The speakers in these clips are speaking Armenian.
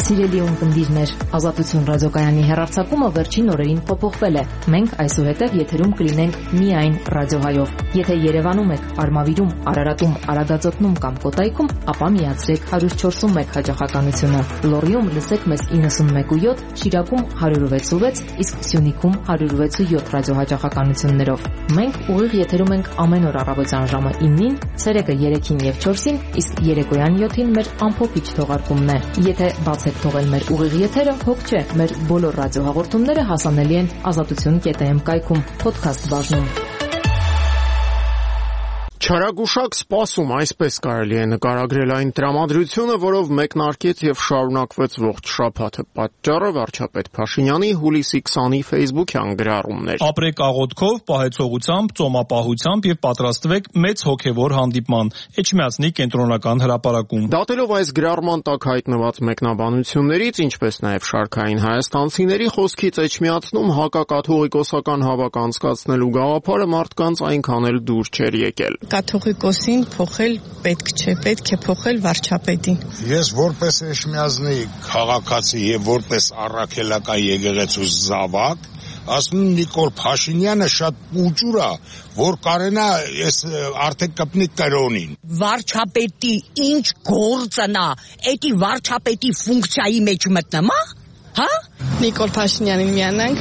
Սիրելի ունկնդիրներ, Ազատություն ռադիոկայանի հեռարձակումը վերջին օրերին փոփոխվել է։ Մենք այսուհետև եթերում կլինենք միայն ռադիոհայով։ Եթե Երևանում եք, Արմավիրում, Արարատում, Արագածոտնում կամ Կոտայքում, ապա միացրեք 104.1 հաճախականությունը։ Լոռիում լսեք մեզ 91.7, Շիրակում 106.6, իսկ Սյունիքում 106.7 ռադիոհաճախականություններով։ Մենք ուղիղ եթերում ենք ամեն օր առավոտյան ժամը 9-ին, ցերեկը 3-ին եւ 4-ին, իսկ երեկոյան 7-ին մեր ամփոփիչ թողարկումն է։ Եթե բացեք թողել մեր ուղիղ եթերը, հոգ չէ, մեր բոլոր ռադիոհաղորդումները հասանելի են azatutun.am կայքում, podcast բաժնում։ Չարագուշակ սպասում, այսպես կարելի է նկարագրել այն տրամադրությունը, որով մեկնարկեց եւ շարունակվեց ողջ շաբաթը։ Պատճառը վարչապետ Փաշինյանի հուլիսի 20-ի Facebook-յան գրառումներ։ Ապրեք աղոթքով, պահեցողությամբ, ծոմապահությամբ եւ պատրաստվեք մեծ հոգեվոր հանդիպման։ Էջմիածնի կենտրոնական հրապարակում։ Դատելով այս գրառման տակ հայտնված մեկնաբանություններից, ինչպես նաեւ շարքային հայաստանցիների խոսքից Էջմիածնում հակակաթողիկոսական հավաք անցկացնելու գաղափարը մարդկանց այնքան էլ դուր չէր եկել։ Կաթողիկոսին փոխել պետք չէ, պետք է փոխել վարչապետին։ Ես որպես Էջմիածնի քաղաքացի եւ որպես առաքելական եկեղեցու զավակ ասում եմ Նիկոլ Փաշինյանը շատ ուժուր է, որ կարենա այս արդեն կպնի կրոնին։ Վարչապետի ինչ գործն է, էդի վարչապետի ֆունկցիայի մեջ մտնում է, հա? Նիկոլ Փաշինյանին միանանք,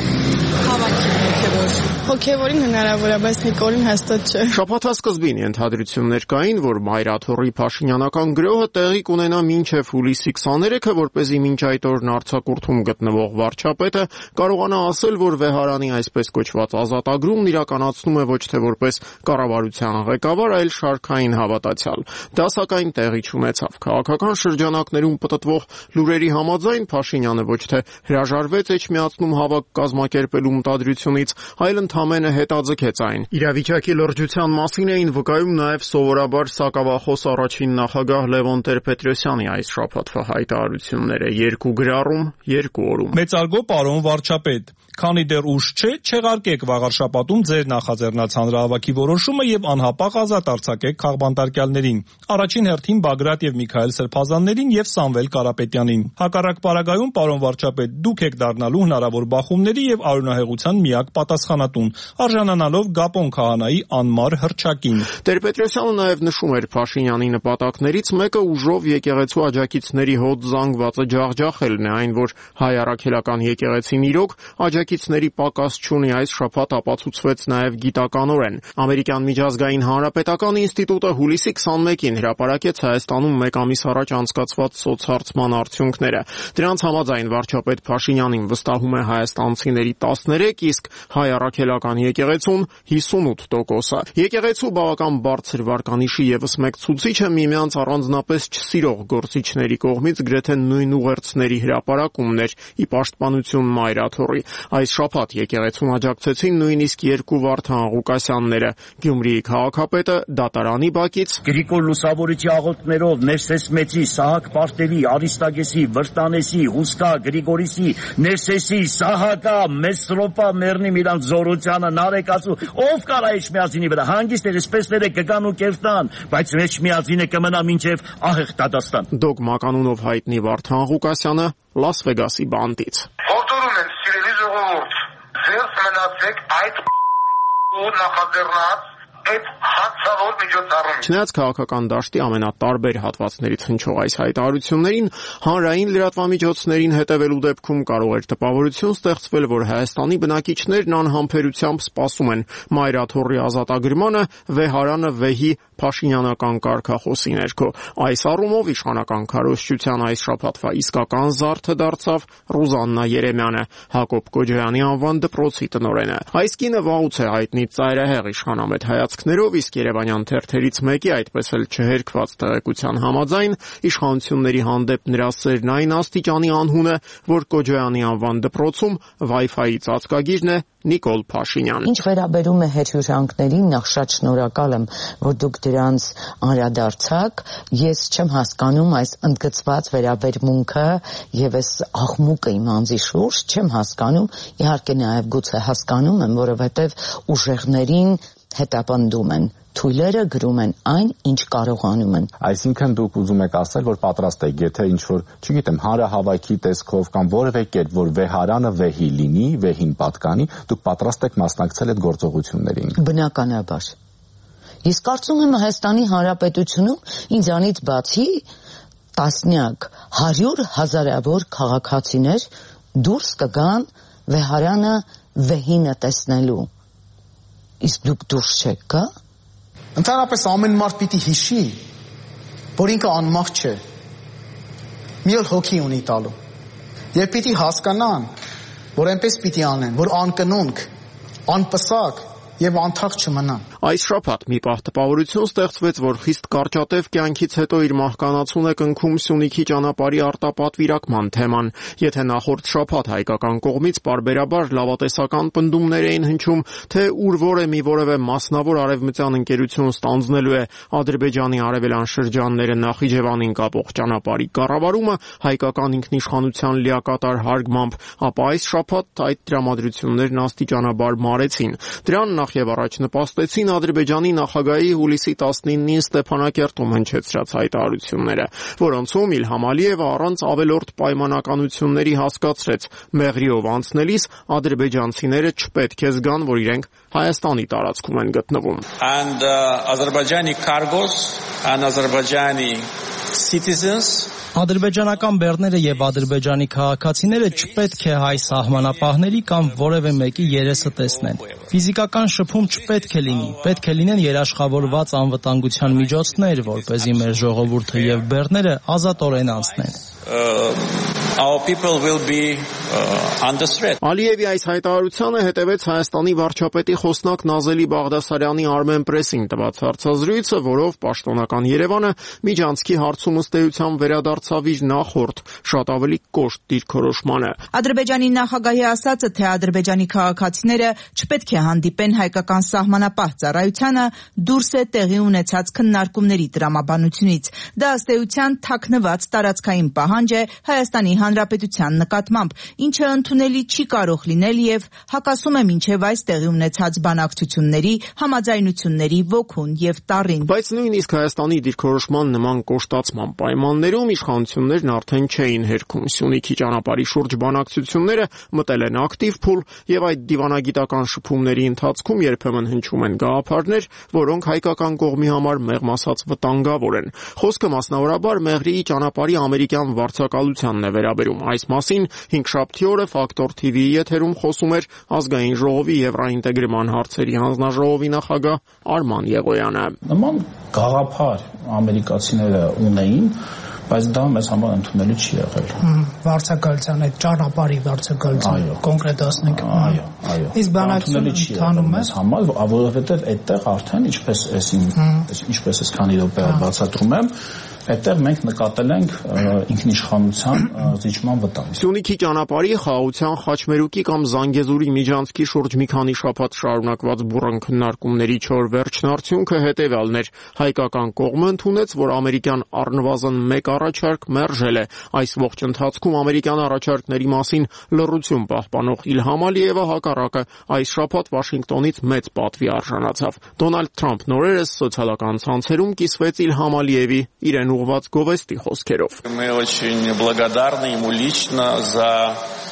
հավաքի հոգևորին հնարավոր է, բայց Նիկոլին հաստատ չէ։ Շաբաթասկզբին ենթադրություններ կային, որ Մայրաթոռի Փաշինյանական գրոհը տեղի կունենա մինչև հուլիսի 23-ը, որպեսզի մինչ այդ օրն արձակուրդում գտնվող վարչապետը կարողանա ասել, որ վեհարանի այսպես կոչված ազատագրումն իրականացնում է ոչ թե որպես կառավարության ղեկավար, այլ շարքային հավատացյալ։ Դա սակայն տեղի չունեցավ։ Քաղաքական շրջանակներում պտտվող լուրերի համաձայն Փաշինյանը ոչ թե հրաժարվեց Էջմիածնում հավաք կազմակերպելու մտադրությունից, այլ ընդամենը հետաձգեց այն։ Իրավիճակի լրջության մասին էին վկայում նաև սովորաբար սակավախոս առաջին նախագահ Լևոն Տեր-Պետրոսյանի այս շաբաթվա հայտարարությունները՝ երկու գրառում, երկու օրում։ Մեծարգո պարոն վարչապետ, քանի դեռ ուշ չէ, չեղարկեք վաղար շաբաթում ձեր նախաձեռնած հանրահավաքի որոշումը եւ անհապաղ ազատ արձակեք քաղբանտարկյալներին։ Առաջին հերթին Բագրատ եւ Միքայել Սրբազաններին եւ Սամվել Կարապետյանին։ Հակառակ պարագայում, պարոն վարչապետ, դուք եք դառնալու հնարավոր բախումների եւ արյունահեղության միակ պատասխանատուն, արժանանալով Գապոն քահանայի անմար հռչակին։ Տեր-Պետրոսյանը նաև նշում էր Փաշինյանի նպատակներից մեկը ուժով եկեղեցու աջակիցների հոտ զանգվածը ջախջախելն է, այն որ հայ առաքելական եկեղեցին իրոք աջակիցների պակաս չունի, այս շաբաթ ապացուցվեց նաև գիտականորեն։ Ամերիկյան միջազգային հանրապետական ինստիտուտը հուլիսի 21-ին հրապարակեց Հայաստանում մեկ ամիս առաջ անցկացված սոցհարցման արդյունքները։ Դրանց համաձայն վարչապետ Փաշինյանին վստահում է հայաստանցիների 13, իսկ հայ առաքելական եկեղեցուն 58%-ը։ Եկեղեցու բավական բարձր վարկանիշի եւս մեկ ցուցիչը միմյանց առանձնապես չսիրող գործիչների կողմից գրեթե նույն ուղերձների հրապարակումն էր՝ ի պաշտպանություն Մայրաթոռի։ Այս շաբաթ եկեղեցուն աջակցեցին նույնիսկ երկու Վարդան Ղուկասյանները՝ Գյումրիի քաղաքապետը դատարանի բակից, Գրիգոր Լուսավորիչի աղոթքներով Ներսես Մեծի, Սահակ Պարտևի, Արիստագեսի, Վրտանեսի, Հուսկա Գրիգորիսի, Ներսեսի, Սահակա, Մեսրոպա մեռնի իրանց զորությանը Նարեկացու, ով կարա Էջմիածինի վրա հանգիստ էր, սպեսները կգան ու կերտան, բայց Էջմիածինը կմնա մինչև ահեղ դատաստան։ Դոգմա կանունով հայտնի Վարդան Ղուկասյանը Լաս Վեգասի բանտից։ Ողջունում եմ սիրելի ժողովուրդ, ձերս մնացեք այդ նախաձեռնած այդ հացավոր միջոցառումից։ Չնայած քաղաքական դաշտի ամենատարբեր հատվածներից հնչող այս հայտարարություններին, հանրային լրատվամիջոցներին հետևելու դեպքում կարող էր տպավորություն ստեղծվել, որ Հայաստանի բնակիչներն անհամբերությամբ սպասում են Մայրաթոռի ազատագրմանը, վեհարանը վեհի Փաշինյանական կարգախոսի ներքո։ Այս առումով իշխանական քարոզչության այս շաբաթվա իսկական զարդը դարձավ Ռուզաննա Երեմյանը, Հակոբ Կոջոյանի անվան դպրոցի տնօրենը։ Այս կինը վաղուց է հայտնի ծայրահեղ իշխանամետ հայացքներով, իսկ երևանյան թերթերից մեկի այդպես էլ չհերքված տեղեկության համաձայն իշխանությունների հանդեպ նրա սերն այն աստիճանի անհուն է, որ Կոջոյանի անվան դպրոցում Wi-Fi-ի ծածկագիրն է Նիկոլ Փաշինյան։ Ինչ վերաբերում է հետհյուրանքներին, նախ շատ շնորհակալ եմ, որ դուք դրանց անդրադարձաք։ Ես չեմ հասկանում այս ընդգծված վերաբերմունքը եւ այս աղմուկը իմ անձի շուրջ, չեմ հասկանում, իհարկե նաեւ գուցե հասկանում եմ, որովհետեւ ուժեղներին հետապնդում են, թույլերը գրում են այն, ինչ կարողանում են։ Այսինքն դուք ուզում եք ասել, որ պատրաստ եք, եթե ինչ-որ, չգիտեմ, հանրահավաքի տեսքով կամ որևէ կերպ, որ վեհարանը վեհի լինի, վեհին պատկանի, դուք պատրաստ եք մասնակցել այդ գործողություններին։ Բնականաբար։ Ես կարծում եմ Հայաստանի Հանրապետությունում ինձանից բացի տասնյակ, 100 հազարավոր քաղաքացիներ դուրս կգան վեհարանը վեհինը տեսնելու։ Իսկ դուք դուրս չեք գա։ Ընդհանրապես ամեն մարդ պիտի հիշի, որ ինքը անմահ չէ։ Մի օր հոգի ունի տալու։ Եվ պիտի հասկանան, որ այնպես պիտի անեն, որ անկնունք, անպսակ եւ անթաղ չմնան։ Այս շաբաթ մի պահ տպավորություն ստեղծվեց, որ խիստ կարճատև կյանքից հետո իր մահկանացուն է կնքում Սյունիքի ճանապարհի արտապատվիրակման թեման։ Եթե նախորդ շաբաթ հայկական կողմից պարբերաբար լավատեսական պնդումներ էին հնչում, թե ուր որ է մի որևէ մասնավոր արևմտյան ընկերություն ստանձնելու է Ադրբեջանի արևելան շրջանները Նախիջևանին կապող ճանապարհի կառավարումը հայկական ինքնիշխանության լիակատար հարգմամբ, ապա այս շաբաթ այդ տրամադրություններն աստիճանաբար մարեցին։ Դրան նախ եւ առաջ նպաստեցին Ադրբեջանի նախագահի հուլիսի 19-ին Ստեփանակերտում հնչեցրած հայտարարությունները, որոնցում Իլհամ Ալիևը առանց ավելորդ պայմանականությունների հասկացրեց՝ Մեղրիով անցնելիս ադրբեջանցիները չպետք է զգան, որ իրենք Հայաստանի տարածքում են գտնվում։ And Azerbaijani cargos and Azerbaijani citizens Ադրբեջանական բեռները եւ ադրբեջանի քաղաքացիները չպետք է հայ սահմանապահների կամ որևէ մեկի երեսը տեսնեն։ Ֆիզիկական շփում չպետք է լինի, պետք է լինեն երաշխավորված անվտանգության միջոցներ, որպեսզի մեր ժողովուրդը եւ բեռները ազատորեն անցնեն։ Our people will be under threat. Ալիևի այս հայտարարությանը հետևեց Հայաստանի վարչապետի խոսնակ Նազելի Բաղդասարյանի Armenpress-ին տված հարցազրույցը, որով պաշտոնական Երևանը միջանցքի հարցում ըստ էության վերադարձավ իր նախորդ, շատ ավելի կոշտ դիրքորոշմանը։ Ադրբեջանի նախագահի ասածը, թե ադրբեջանի քաղաքացիները չպետք է հանդիպեն հայկական սահմանապահ ծառայությանը, դուրս է տեղի ունեցած քննարկումների տրամաբանությունից։ Դա ըստ էության թաքնված տարածքային պահանջ է Հայաստանի Հանրապետության նկատմամբ, ինչը ընդունելի չի կարող լինել եւ հակասում է մինչեւ այս տեղի ունեցած բանակցությունների, համաձայնությունների ոգուն եւ տառին։ Բայց նույնիսկ Հայաստանի դիրքորոշման նման կոշտացման պայմաններում իշխանություններն արդեն չէին հերքում Սյունիքի ճանապարհի շուրջ բանակցությունները մտել են ակտիվ փուլ եւ այդ դիվանագիտական շփումների ընթացքում երբեմն հնչում են գաղափարներ, որոնք հայկական կողմի համար մեղմ ասած վտանգավոր են։ Խոսքը մասնավորաբար Մեղրիի ճանապարհի ամերիկյան վարձակալությանն է վերաբերում։ Այս մասին հինգշաբթի օրը Ֆակտոր TV-ի եթերում խոսում էր ազգային ժողովի եվրոինտեգրման հարցերի հանձնաժողովի նախագահ Արման Եղոյանը։ Նման գաղափար ամերիկացիները ունեին, բայց դա մեզ համար ընդունելի չի եղել։ Վարձակալության այդ ճանապարհի վարձակալության կոնկրետացնենք։ Այո։ Իսկ բանակցությունը ընդհանում է մեզ համար, որովհետև այդտեղ արդեն ինչպես ես քանի րոպե բացատրում եմ, այդտեղ մենք նկատել ենք ինքնիշխանության զիջման վտանգ։ Սյունիքի ճանապարհի խաղաղության խաչմերուկի կամ Զանգեզուրի միջանցքի շուրջ մի քանի շաբաթ շարունակված բուռն քննարկումների չոր վերջնարդյունքը հետևյալն էր։ Հայկական կողմը ընդունեց, որ ամերիկյան առնվազն մեկ առաջարկ մերժել է։ Այս ողջ ընթացքում ամերիկյան առաջարկների մասին լռություն պահպանող Իլհամ Ալիևը հակառակը այս շաբաթ Վաշինգտոնից մեծ պատվի արժանացավ։ Դոնալդ Թրամփն օրերս սոցիալական ցանցերում կիսվեց Իլհամ Ալիևի իրեն ուղղված գովեստի խոսքերով։ Мы очень благодарны ему лично за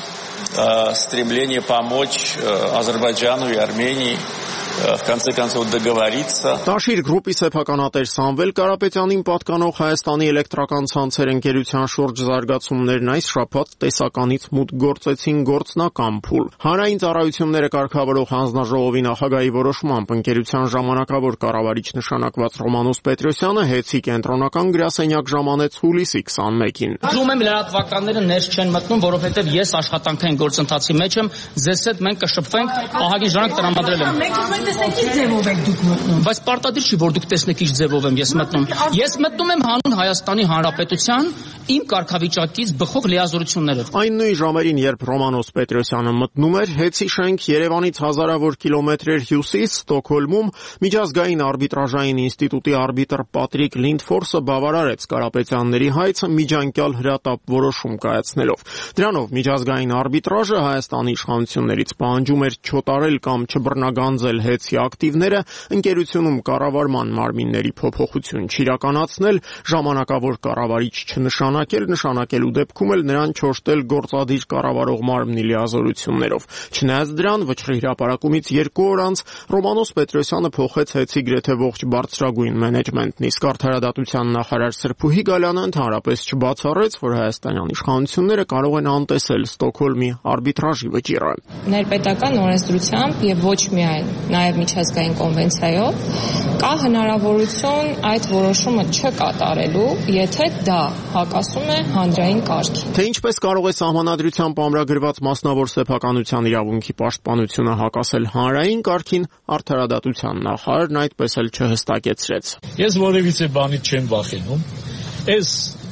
стремление помочь Азербайджану и Армении в конце концов договориться. Տաշիր գրուպի սեփականատեր Սամվել Կարապետյանին պատկանող Հայաստանի էլեկտրական ցանցեր ընկերության շուրջ զարգացումներն այս շաբաթ տեսականից մուտք գործեցին գործնական փուլ։ Հանրային ծառայությունները կարգավորող հանձնաժողովի նախագահի որոշմամբ ընկերության ժամանակավոր կառավարիչ նշանակված Ռոմանոս Պետրոսյանը հետցի կենտրոնական գրասենյակ ժամանեց հուլիսի 21-ին։ Դրում եմ լրատվականները ներս չեն մտնում, որովհետև ես աշխատանքային գործընթացի մեջ եմ, ձեզ հետ մենք կշփվենք, ահագին ժամանակ տրամադրել եմ։ Տեսնեք ինչ ձևով եք դուք մտնում։ Բայց պարտադիր չի, որ դուք տեսնեք ինչ ձևով եմ ես մտնում։ Ես մտնում եմ հանուն Հայաստանի Հանրապետության իմ կարգավիճակից բխող լիազորություններով։ Այն նույն ժամերին, երբ Ռոմանոս Պետրոսյանը մտնում էր, հետցի շենք Երևանից հազարավոր կիլոմետրեր հյուսիս Ստոկհոլմում միջազգային արբիտրաժային ինստիտուտի արբիտր Պատրիկ Լինդֆորսը բավարարեց Կարապետյանների հայցը միջանկյալ հրատապ որոշում կայացնելով։ Դրանով միջազգային արբիտրաժը Հայաստանի իշխանություններից պահանջում էր չոտարել կամ չբռնագանձել Էմիրեցի ակտիվները ընկերությունում կառավարման մարմինների փոփոխություն չիրականացնել, ժամանակավոր կառավարիչ չնշանակել, նշանակելու դեպքում էլ նրան չօժտել գործադիր կառավարող մարմնի լիազորություններով։ Չնայած դրան, վճռի հրապարակումից 2 օր անց Ռոմանոս Պետրոսյանը փոխեց ՀԵՑ-ի գրեթե ողջ բարձրագույն մենեջմենտն, իսկ արդարադատության նախարար Սրփուհի Գալյանը ընդհանրապես չբացառեց, որ հայաստանյան իշխանությունները կարող են անտեսել Ստոկհոլմի արբիտրաժի վճիռը։ Ներպետական օրենսդրությամբ եւ ոչ միայն նաեւ միջազգային կոնվենցիայով կա հնարավորություն այդ որոշումը չկատարելու, եթե դա հակասում է հանրային կարգին։ Թե ինչպես կարող է սահմանադրությամբ ամրագրված մասնավոր սեփականության իրավունքի պաշտպանությունը հակասել հանրային կարգին, արդարադատության նախարարն այդպես էլ չհստակեցրեց։ Ես որևիցե բանից չեմ վախենում։ Այս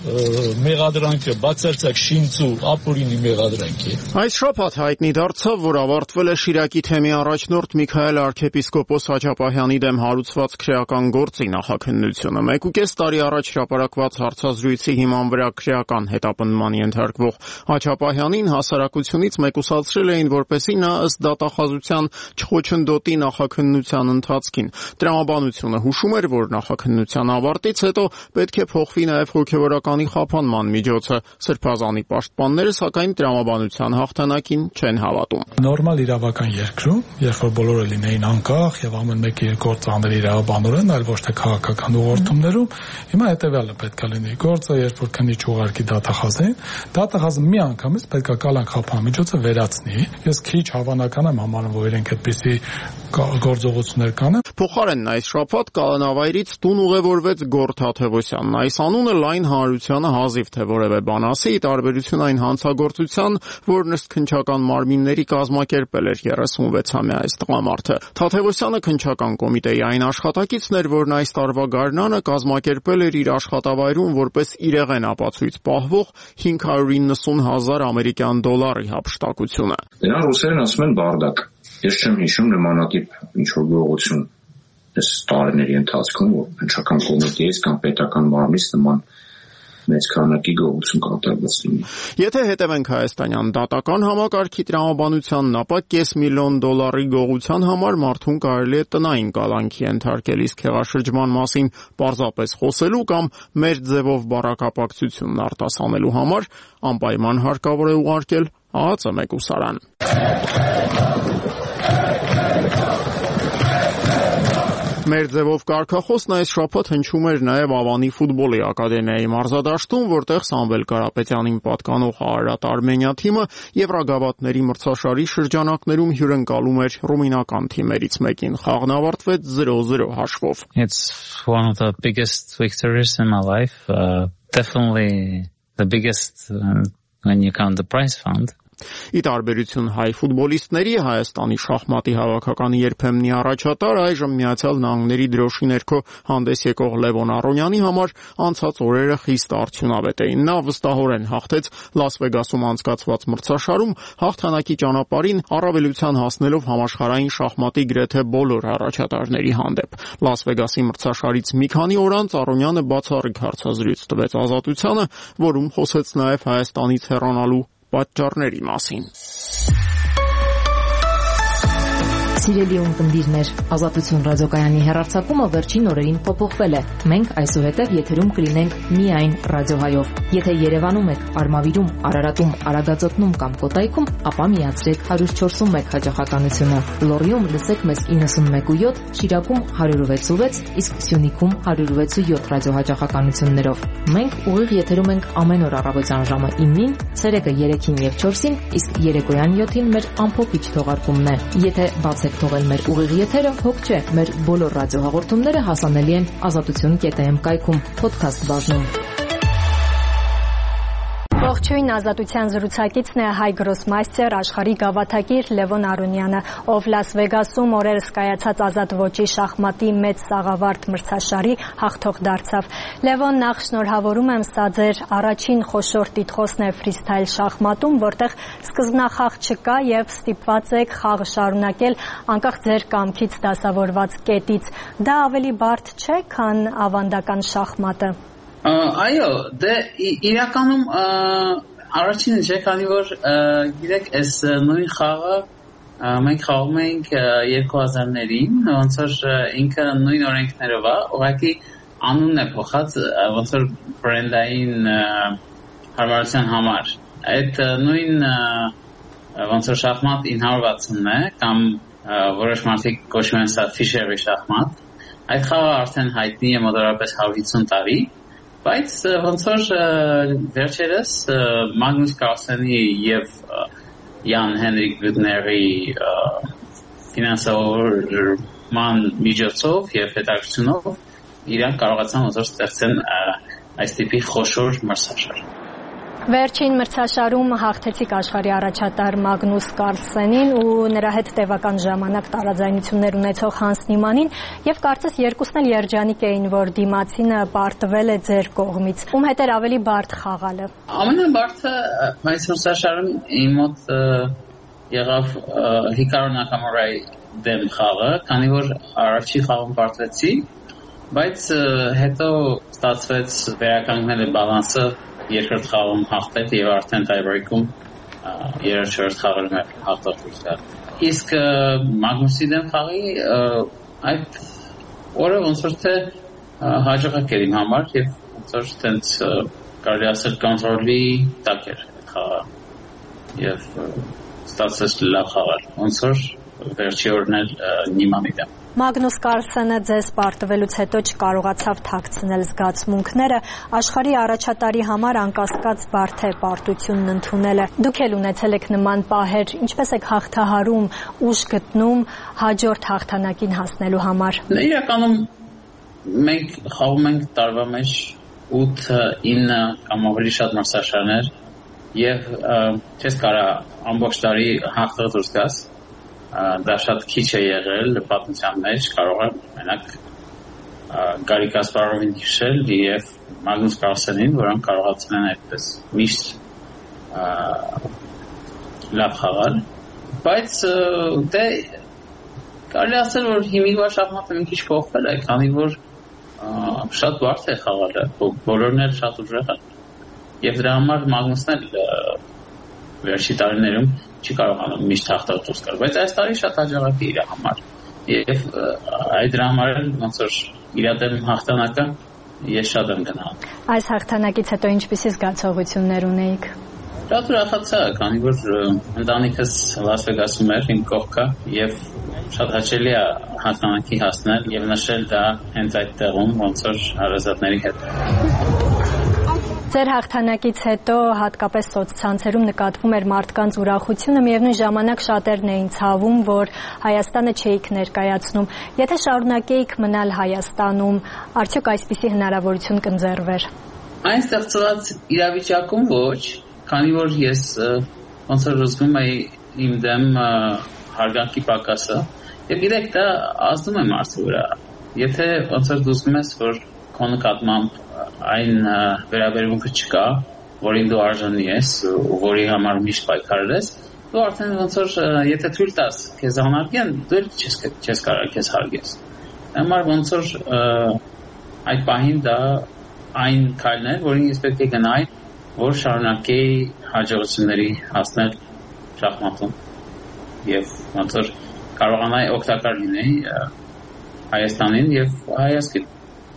մեղադրանքը բացարձակ շինծու ապօրինի մեղադրանք է։ Այս շաբաթ հայտնի դարձավ, որ ավարտվել է Շիրակի թեմի առաջնորդ Միքայել arczepiskopos Հաչապահյանի դեմ հարուցված քրեական գործի նախաքննությունը։ 1.5 տարի առաջ հրապարակված հարցազրույցի հիման վրա քրեական հետապնդման ենթարկվող Հաչապահյանին հասարակությունից մեկուսացրել էին, որպեսզի նա ըստ դատախազության չխոչընդոտի նախաքննության ընթացքին։ Տրամաբանությունը հուշում էր, որ նախաքննության ավարտից հետո պետք է փոխվի նաև հոգևորական խափանման միջոցը։ Սրբազանի պաշտպանները սակայն տրամաբանության հաղթանակին չեն հավատում։ Նորմալ իրավական երկրում, երբ որ բոլորը լինեին անկախ եւ ամեն մեկի գործը անել իրավաբանորեն, այլ ոչ թե քաղաքական ուղղություններում, հիմա հետեւյալը պետք է լինի։ Գործը երբ որ քննիչ ուղարկի դատախազին, դատախազը մի անգամից պետք է կալանք խափան միջոցը վերացնի։ Ես քիչ հավանական եմ համարում, որ իրենք այդպիսի գործողություններ կանեն։ Փոխարենն այս շաբաթ կալանավայրից տուն ուղևորվեց Գորթ Թադևոսյանն։ Այս անունը լայն հանրությանը հազիվ թե որևէ բան ասի, ի տարբերություն այն հանցագործության, որն ըստ քննչական մարմինների կազմակերպել էր 36-ամյա այս տղամարդը։ Թադևոսյանը քննչական կոմիտեի այն աշխատակիցն էր, որն այս տարվա գարնանը կազմակերպել էր իր աշխատավայրում որպես իրեղեն ապացույց պահվող 590,000 ամերիկյան դոլարի հափշտակությունը։ Դրան ռուսերեն ասում են բարդակ։ Ես չեմ հիշում նմանատիպ ինչ-որ գողություն այս տարիների ընթացքում, որ քննչական կոմիտեից կամ պետական մարմնից նման մեծ քանակի գողություն կատարված լինի։ Եթե հետևենք հայաստանյան դատական համակարգի տրամաբանությանն, ապա $500,000 գողության համար մարդուն կարելի է տնային կալանքի ենթարկել, իսկ հեղաշրջման մասին պարզապես խոսելու կամ մեր ձևով բառակապակցությունն արտասանելու համար անպայման հարկավոր է ուղարկել ԱԱԾ մեկուսարան։ Մեր ձևով կարգախոսն այս շաբաթ հնչում էր նաև Ավանի ֆուտբոլի ակադեմիայի մարզադաշտում, որտեղ Սամվել Կարապետյանին պատկանող Արարատ Արմենիա թիմը Եվրագավաթների մրցաշարի շրջանակներում հյուրընկալում էր ռումինական թիմերից մեկին։ Խաղն ավարտվեց 0-0 հաշվով։ It's one of the biggest victories in my life. Definitely the biggest when you count the prize fund. Ի տարբերություն հայ ֆուտբոլիստների, Հայաստանի շախմատի հավաքականի երբեմնի առաջատար այժմ Միացյալ Նահանգների դրոշի ներքո հանդես եկող Լևոն Արոնյանի համար անցած օրերը խիստ արդյունավետ էին։ Նա վստահորեն հաղթեց Լաս Վեգասում անցկացված մրցաշարում, հաղթանակի ճանապարհին առավելության հասնելով համաշխարհային շախմատի գրեթե բոլոր առաջատարների հանդեպ։ Լաս Վեգասի մրցաշարից մի քանի օր անց Արոնյանը բացառիկ հարցազրույց տվեց Ազատությանը, որում խոսեց նաև Հայաստանից հեռանալու պատճառների մասին։ Սիրելի ունկնդիրներ, Ազատություն ռադիոկայանի հեռարձակումը վերջին օրերին փոփոխվել է։ Մենք այսուհետև եթերում կլինենք միայն ռադիոհայով։ Եթե Երևանում եք, Արմավիրում, Արարատում, Արագածոտնում կամ Կոտայքում, ապա միացրեք 104.1 հաճախականությունը։ Լոռիում լսեք մեզ 91.7, Շիրակում 106.6, իսկ Սյունիքում 106.7 ռադիոհաճախականություններով։ Մենք ուղիղ եթերում ենք ամեն օր առավոտյան ժամը 9-ին, ցերեկը 3-ին եւ 4-ին, իսկ երեկոյան 7-ին մեր ամփոփիչ թողարկումն է։ Եթե բացեք թողել մեր ուղիղ եթերը, հոգ չէ, մեր բոլոր ռադիոհաղորդումները հասանելի են azatutun.am կայքում, podcast բաժնում։ Ողջույն, Ազատության զրուցակիցն է հայ գրոսմայստեր, աշխարհի գավաթակիր Լևոն Արոնյանը, ով Լաս Վեգասում օրերս կայացած ազատ ոճի շախմատի մեծ սաղավարտ մրցաշարի հաղթող դարձավ։ Լևոն, նախ շնորհավորում եմ, սա ձեր առաջին խոշոր տիտղոսն է ֆրիստայլ շախմատում, որտեղ սկզբնախաղ չկա եւ ստիպված եք խաղը շարունակել անկախ ձեր կամքից դասավորված կետից։ Դա ավելի բարդ չէ, քան ավանդական շախմատը։ Այո, դե իրականում առաջինը չէ, քանի որ գիտեք, այս նույն խաղը մենք խաղում էինք 2000-ներին, ոնց որ ինքը նույն օրենքներով է, ուղղակի անունն է փոխած, ոնց որ բրենդային հարմարության համար։ Այդ նույն ոնց որ շախմատ 960-ն է, կամ որոշ մարդիկ կոչում են սա Ֆիշերի շախմատ։ Այդ խաղը արդեն հայտնի է մոտավորապես 150 տարի, բայց ոնց որ վերջերս Մագնուս Կարլսենի եւ Յան Հենրիկ Բյուտների ֆինանսավորման միջոցով եւ հետաքրքրությունով իրանք կարողացան ոնց որ ստեղծեն այս տիպի խոշոր մրցաշար։ Վերջին մրցաշարում հաղթեցիկ աշխարհի առաջատար Մագնուս Կարլսենին ու նրա հետ տևական ժամանակ տարաձայնություններ ունեցող Հանս Նիմանին եւ կարծես երկուսն էլ երջանիկ էին, որ դիմացինը պարտվել է ձեր կողմից։ Ում հետ էր ավելի բարդ խաղալը։ Ամենաբարդը այս մրցաշարում իմ մոտ եղավ Հիկարո Նակամուրայի դեմ խաղը, քանի որ առաջի խաղում պարտվեցի, բայց հետո ստացվեց վերականգնել բալանսը երկրորդ խաղում հաղթել եւ արդեն tie-break-ում երրորդ խաղում հաղթել։ Իսկ Մագնուսի դեմ խաղի այդ օրը ոնց որ թե հաջողակ էր իմ համար եւ ոնց որ տենց կարելի ասել կոնտրոլի տակ էր խաղը եւ ստացվեց լավ խաղալ ոնց որ վերջի օրն էլ Նիմանի դեմ։ Մագնուս Կարլսենը ձեզ պարտվելուց հետո չկարողացավ թաքցնել զգացմունքները, աշխարհի առաջատարի համար անկասկած բարդ է պարտությունն ընդունելը։ Դուք էլ ունեցել եք նման պահեր, ինչպես եք հաղթահարում, ուժ գտնում հաջորդ հաղթանակին հասնելու համար։ Իրականում մենք խաղում ենք տարվա մեջ 8-9 կամ ավելի շատ մրցաշարներ եւ չես կարող ամբողջ տարի հաղթող դուրս գաս։ Դա շատ քիչ է եղել պատմության մեջ, կարող է մենակ Գարի Կասպարովին հիշել եւ Մագնուս Կարլսենին, որոնք կարողացել են այդպես միշտ լավ խաղալ, բայց դե կարելի ասել, որ հիմիկվա շախմատը մի քիչ փոխվել է, քանի որ շատ բարդ է խաղալը, բոլորն էլ շատ ուժեղ են եւ դրա համար Մագնուսն էլ վերջի տարիներում չի կարողանում միշտ հաղթող դուրս գալ, բայց այս տարի շատ հաջողակ է իր համար եւ այդ դրա համար ոնց որ իր դեմ հաղթանակը ես շատ եմ գնալ։ Այս հաղթանակից հետո ինչպիսի զգացողություններ ունեիք։ Շատ ուրախացա, քանի որ ընտանիքս Լաս Վեգասում էր իմ կողքը եւ շատ հաճելի է հաղթանակի հասնել եւ նշել դա հենց այդ տեղում ոնց որ հարազատների հետ։ Ձեր հաղթանակից հետո հատկապես սոցցանցերում նկատվում էր մարդկանց ուրախությունը, միևնույն ժամանակ շատերն էին ցավում, որ Հայաստանը չէիք ներկայացնում։ Եթե շարունակեիք մնալ Հայաստանում, արդյոք այսպիսի հնարավորություն կընձեռվեր։ Այն ստեղծված իրավիճակում ոչ, քանի որ ես ոնց որ զգում էի իմ դեմ հարգանքի պակասը, եւ գիտեք դա ազդում է մարդու վրա։ Եթե ոնց որ դու զգում ես, որ քո նկատմամբ այն վերաբերմունքը չկա, որին դու արժանի ես ու որի համար միշտ պայքարել ես, դու արդեն ոնց որ եթե թույլ տաս քեզ անարգեն, դու չես կարող քեզ հարգես։ Համար ոնց որ այդ պահին դա այն քայլն է, որին ես պետք է գնայի, որ շարունակեի հաջողությունների հասնել շախմատում եւ ոնց որ կարողանայի օգտակար լինեի Հայաստանին եւ հայազգին։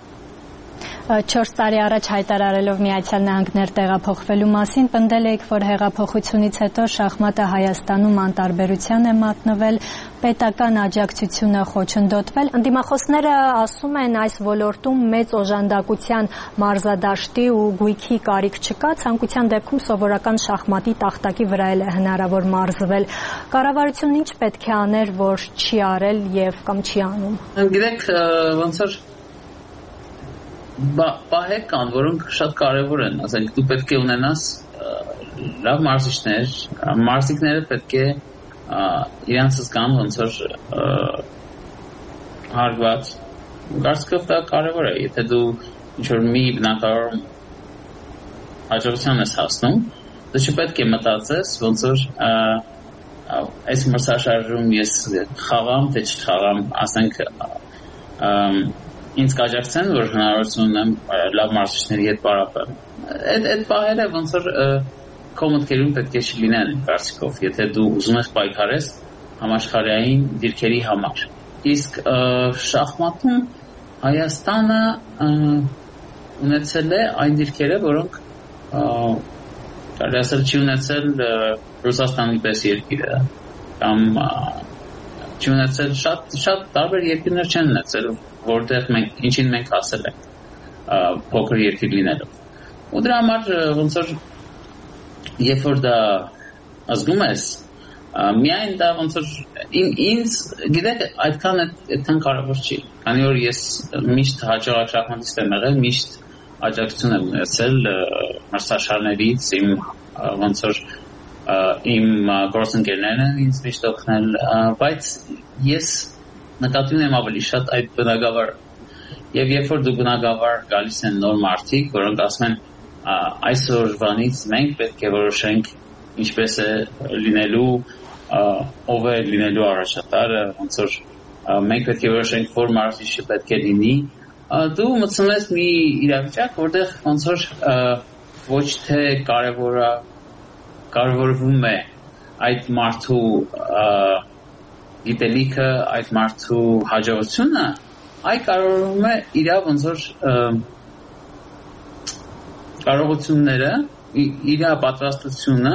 4 տարի առաջ հայտարարելով Միացյալ Նահանգներ տեղափոխվելու մասին, պնդել եք, որ հեղափոխությունից հետո շախմատը Հայաստանում անտարբերության է մատնվել, պետական աջակցությունը խոչընդոտվել։ Ընդդիմախոսները ասում են, այս ոլորտում մեծ օժանդակության մարզադաշտի ու գույքի կարիք չկա, ցանկության դեպքում սովորական շախմատի տախտակի վրա էլ է հնարավոր մարզվել։ Կառավարությունն ինչ պետք է աներ, որ չի արել եւ կամ չի անում։ Գիտեք, ոնց որ պահեր կան, որոնք շատ կարևոր են, ասենք դու պետք է ունենաս լավ մարզիչներ, մարզիկները պետք է իրանց զգան ոնց որ հարգված, կարծիքով դա կարևոր է, եթե դու ինչ-որ մի բնակարարում հաջողության ես հասնում, դու չպետք է մտածես ոնց որ այս մրցաշարում ես խաղամ, թե չխաղամ, ասենք ինձ կաջակցեն, որ հնարավորություն ունեմ լավ մարզիչների հետ պարապեմ։ Այդ պահերը ոնց որ քո մտքերում պետք է չլինեն կարծիքով, եթե դու ուզում ես պայքարես, համաշխարհային դիրքերի համար։ Իսկ շախմատում Հայաստանը ունեցել է այն դիրքերը, որոնք կարելի ասել չի ունեցել Ռուսաստանի պես երկիրը, կամ չի ունեցել շատ տարբեր երկիրներ չեն ունեցել, որտեղ ինչին մենք հասել ենք փոքր երկիր լինելով։ Ու դրա համար ոնց որ երբ որ դա ազգում ես, միայն դա ոնց որ ինձ գիտեք այդքան կարևոր չի, քանի որ ես միշտ հաջող շախմատիստ եմ եղել, միշտ աջակցություն եմ ունեցել մրցաշարներից, ոնց որ իմ գործընկերներն են ինձ միշտ օգնել, բայց ես նկատի ունեմ ավելի շատ այդ բնակավար, եւ երբ որ դու բնակավար գալիս են նոր մարդիկ, որոնք ասում են այսօրվանից մենք պետք է որոշենք ինչպես է լինելու, ով է լինելու առաջատարը, ոնց որ մենք պետք է որոշենք որ մարզիչը պետք է լինի, դու մտցնում ես մի իրավիճակ, որտեղ ոնց որ ոչ թե կարևորվում է այդ մարդու գիտելիքը, այդ մարդու հաջողությունը, այ կարևորվում է իր ոնց որ կարողությունները, իր պատրաստությունը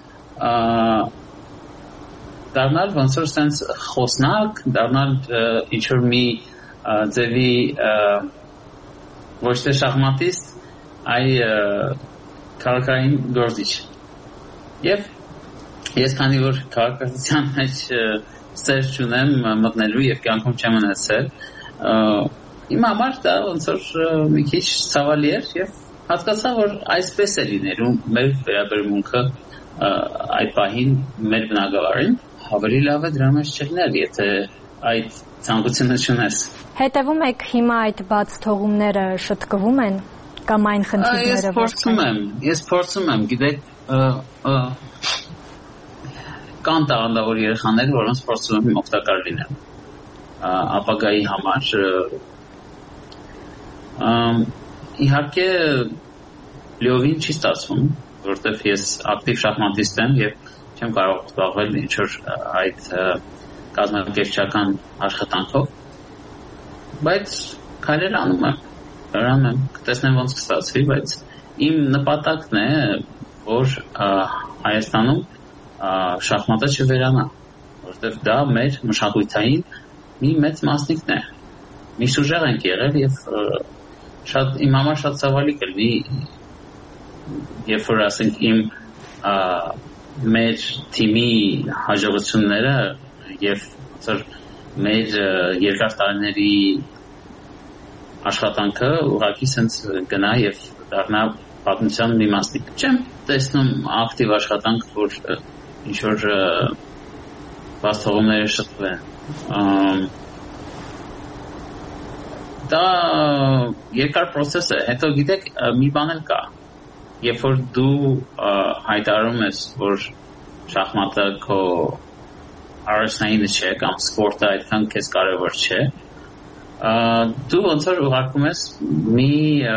դառնալ ոնց որ sense խոսնակ, դառնալ ինչ որ մի ձևի ոչ թե շախմատիստ, այ քաղաքային գործիչ։ Եվ ես քանի որ քաղաքացիության մեջ սեր չունեմ մտնելու եւ կյանքում չեմ ունեցել, իմ համար դա ոնց որ մի քիչ ցավալի էր եւ հասկացա, որ այսպես է լինելու մեր վերաբերմունքը այդ պահին մեր բնակավարին, ավելի լավ է դրա մեջ չլինել, եթե այդ ցանկությունը չունես։ Հետևում եք հիմա այդ բաց թողումները շտկվում են կամ այն խնդիրները, Ես փորձում եմ, գիտեք, կան տաղանդավոր երեխաներ, որոնց փորձում եմ օգտակար լինել ապագայի համար։ Իհարկե լիովին չի ստացվում, որովհետև ես ակտիվ շախմատիստ եմ եւ չեմ կարող զբաղվել ինչ-որ այդ կազմակերպչական աշխատանքով, բայց քայլեր անում եմ, կտեսնեմ ոնց կստացվի, բայց իմ նպատակն է, որ Հայաստանում շախմատը չվերանա, որովհետև դա մեր մշակութային մի մեծ մասնիկն է։ Միշտ ուժեղ ենք եղել եւ իմ համար շատ ցավալի կլինի, երբ որ ասենք մեր թիմի հաջողությունները եւ մեր երկար տարիների աշխատանքը ուղղակի sense գնա եւ դառնա պատմության մի մասնիկ։ Չեմ տեսնում ակտիվ աշխատանք, որ ինչ որ բաց թողումները շտկվեն։ Դա երկար process է, հետո գիտեք մի բան էլ կա, երբ որ դու հայտարարում ես, որ շախմատը քո առաջնայինը չէ կամ սպորտը այդքան քեզ կարևոր չէ, դու ոնց որ ուղարկում ես մի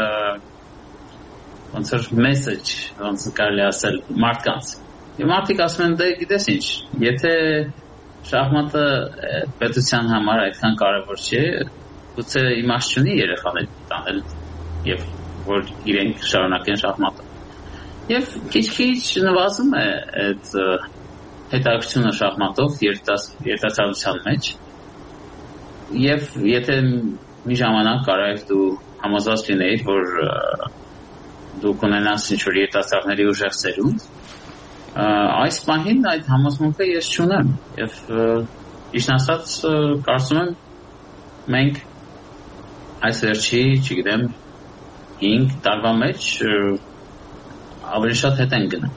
ոնց որ message, ոնց կարելի ասել մարդկանց։ Եվ մարդիկ ասում են, դե գիտես ինչ, եթե շախմատը պետության համար այդքան կարևոր չէ, գուցե իմաստ չունի երեխաներ տանել եւ որ իրենք շարունակեն շախմատը։ Եվ քիչ-քիչ նվազում է այդ հետաքրքրությունը շախմատով երիտասարդության մեջ։ Եվ եթե մի ժամանակ կարայր դու համոզված լինեիր, որ դու կունենաս ինչ-որ երիտասարդների ուժեղ սերունդ, այս պահին այդ համոզմունքը ես չունեմ եւ ճիշտ ասած կարծում եմ մենք այս վերջի, չգիտեմ, 5 տարվա մեջ ավելի շատ հետ են գնում։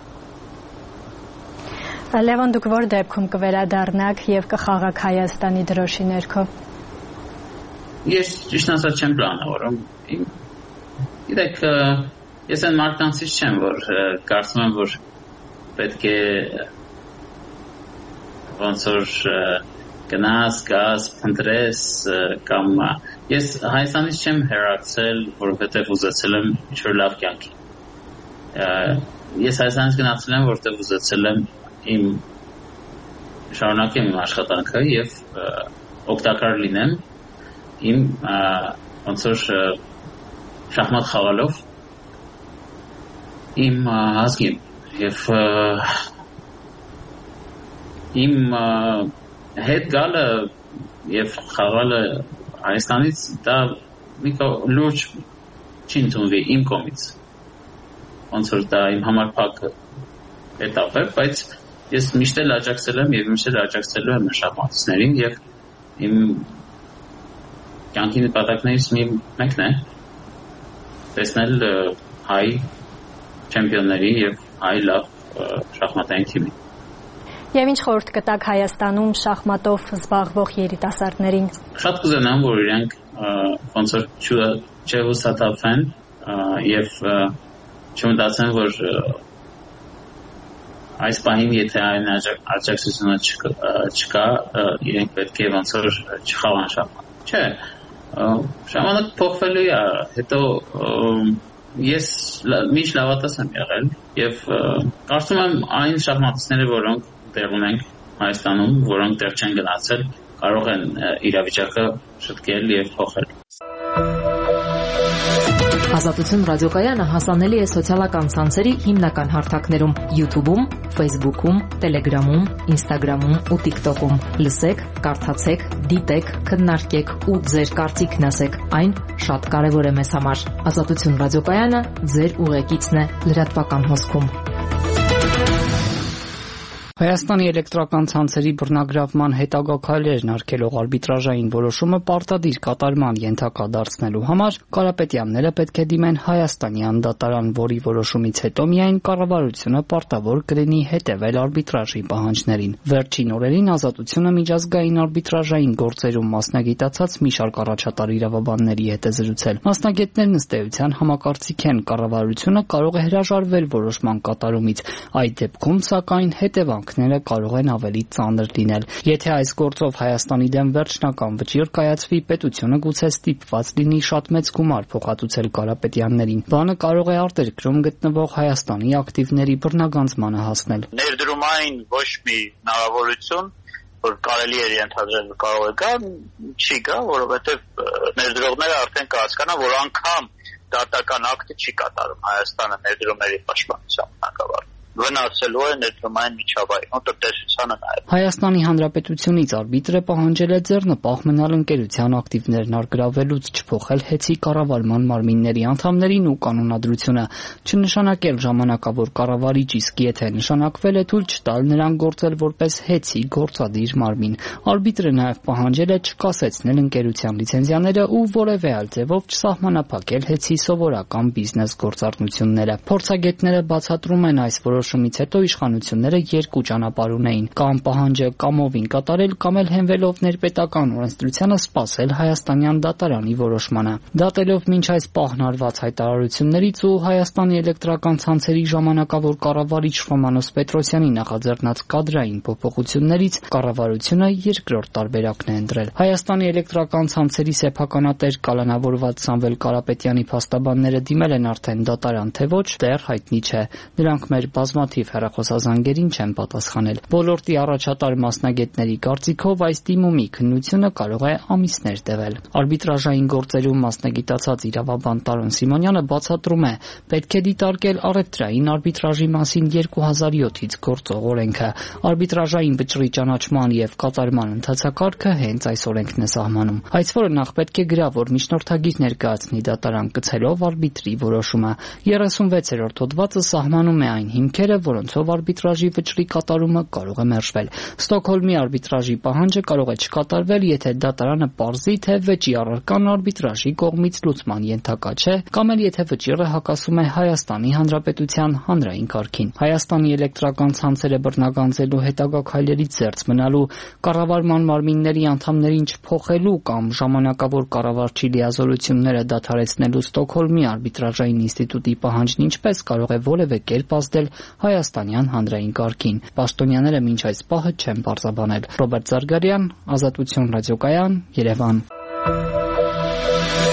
Լևոն, դուք որ դեպքում կվերադառնաք եւ կխաղաք Հայաստանի դրոշի ներքո։ Ես ճիշտ ասած չեմ պլանավորում։ Գիտեք, ես այն մարդկանցից չեմ, որ կարծում եմ, որ պետք է ոնց որ գնաս, գաս, փնտրես կամ ես Հայաստանից չեմ հեռացել, որովհետև ուզեցել եմ ինչ-որ լավ կյանքի։ Ես Հայաստանից գնացել եմ, որովհետև ուզեցել եմ իմ շարունակեմ իմ աշխատանքը եւ օգտակար լինեմ իմ ոնց որ շախմատ խաղալով իմ ազգին եւ իմ հետ գալը եւ խաղալը Հայաստանից դա մի լուրջ չի ընդունվի իմ կողմից ոնց որ դա իմ համար փակ էտապ է բայց ես միշտ էլ աջակցել եմ եւ միշտ էլ աջակցելու եմ շախմատիստներին եւ իմ կյանքի նպատակներից մեկն է տեսնել հայ չեմպիոնների եւ հայ լավ շախմատային թիմի Եվ ինչ խորհուրդ կտաք Հայաստանում շախմատով զբաղվող երիտասարդներին Շատ կուզենամ որ իրենք ոնց որ չհուսադափեն եւ չմտածեն որ այս պահին եթե այն աջակցությունը չկա իրենք պետք է ոնց որ չխաղան շախմատ չէ ժամանակ փոխվելու է հետո ես միշտ լավատես եմ եղել եւ կարծում եմ այն շախմատիստները որոնք դեռ ունենք Հայաստանում որոնք դեռ չեն գնացել կարող են իրավիճակը շտկել եւ փոխել Ազատություն ռադիոկայանը հասանելի է սոցիալական ցանցերի հիմնական հարթակներում YouTube-ում, Facebook-ում, Telegram-ում, Instagram-ում ու TikTok-ում։ Լսեք, կարդացեք, դիտեք, քննարկեք ու ձեր կարծիքն ասեք։ Այն շատ կարևոր է մեզ համար։ Ազատություն ռադիոկայանը ձեր ուղեկիցն է լրատվական հոսքում։ Հայաստանի էլեկտրական ցանցերի բռնագրավման հետագա քայլերն արգելող արբիտրաժային որոշումը պարտադիր կատարման ենթակա դարձնելու համար Կարապետյանները պետք է դիմեն Հայաստանյան դատարան, որի որոշումից հետո միայն կառավարությունը պարտավոր կլինի հետևել արբիտրաժի պահանջներին։ Վերջին օրերին Ազատությունը միջազգային արբիտրաժային գործերում մասնագիտացած մի շարք առաջատար իրավաբանների հետ է զրուցել։ Մասնագետներն ըստ էության համակարծիք են կառավարությունը կարող է հրաժարվել որոշման կատարումից։ Այդ դեպքում սակայն հետևանքները կարող են ավելի ծանր լինել։ Եթե այս գործով Հայաստանի դեմ վերջնական վճիռ կայացվի, պետությունը գուցե ստիպված լինի շատ մեծ գումար փոխհատուցել Կարապետյաններին։ Բանը կարող է արտերկրում գտնվող Հայաստանի ակտիվների բռնագանձմանը հասնել։ Ներդրումային ոչ մի հնարավորություն, որ կարելի է ենթադրել կարող է գա, չի գա, որովհետև ներդրողները արդեն կհասկանան, որ անգամ դատական ակտը չի կատարում Հայաստանը ներդրումների պաշտպանության բնագավառում։ Վնասելու է ներդրումային միջավայրին, տնտեսությանը նաև։ Հայաստանի Հանրապետությունից արբիտրը պահանջել է ձեռնպահ մնալ ընկերության ակտիվներն արգելավելուց, չփոխել հեծի կառավարման մարմինների անդամներին ու կանոնադրությունը, չնշանակել ժամանակավոր կառավարիչ, իսկ եթե նշանակվել է, թույլ չտալ նրան գործել որպես հեծի գործադիր մարմին։ Արբիտրը նաև պահանջել է չկասեցնել ընկերության լիցենզիաները ու որևէ այլ ձևով չսահմանափակել հեծի սովորական բիզնես գործառնությունները։ Փորձագետները բացատրում են այս որոշումից հետո իշխանությունները երկու ճանապարհ ունեին՝ կամ պահանջը կամովին կատարել, կամ էլ հենվելով ներպետական օրենսդրությանը սպասել Հայաստանյան դատարանի որոշմանը։ Դատելով մինչ այս պահն արված հայտարարություններից ու Հայաստանի էլեկտրական ցանցերի ժամանակավոր կառավարիչ Ռոմանոս Պետրոսյանի նախաձեռնած կադրային փոփոխություններից կառավարությունը երկրորդ տարբերակն է ընտրել։ Հայաստանի էլեկտրական ցանցերի սեփականատեր կալանավորված Սամվել Կարապետյանի փաստաբանները դիմել են արդեն դատարան, թե ոչ, դեռ հայտնի չէ։ Նրանք մեր բազմաթիվ հեռախոսազանգերին չեն պատասխանել։ Ոլորտի առաջատար մասնագետների կարծիքով այս դիմումի քննությունը կարող է ամիսներ տևել։ Արբիտրաժային գործերում մասնագիտացած իրավաբան Տարոն Սիմոնյանը բացատրում է, պետք է դիտարկել առևտրային արբիտրաժի մասին 2007-ից գործող օրենքը։ Արբիտրաժային վճռի ճանաչման եւ կատարման ընթացակարգը հենց այս օրենքն է սահմանում։ Այս որը նախ պետք է գրավոր միջնորդագիր ներկայացնի դատարան գցելով արբիտրի որոշումը։ 36-րդ հոդվածը սահմանում է այն հիմքերը, որոնցով արբիտրաժի վճռի կատարումը կարող է մերժվել։ Ստոկհոլմի արբիտրաժի պահանջը կարող է չկատարվել, եթե դատարանը պարզի, թե վճի առարկան արբիտրաժի կողմից լուծման ենթակա չէ, կամ էլ եթե վճիռը հակասում է Հայաստանի Հանրապետության հանրային կարգին։ Հայաստանի էլեկտրական ցանցերը բռնագանձելու հետագա քայլերից զերծ մնալու, կառավարման մարմինների անդամներին չփոխելու կամ ժամանակավոր կառավարչի լիազորությունները դադարեցնելու Ստոկհոլմի արբիտրաժային ինստիտուտի պահանջն ինչպես կարող է որևէ կերպ ազդել հայաստանյան հանրային կարգին։ Պաշտոնյաները մինչ այս պահը չեն պարզաբանել։ Ռոբերտ Զարգարյան, Ազատություն ռադիոկայան, Երևան։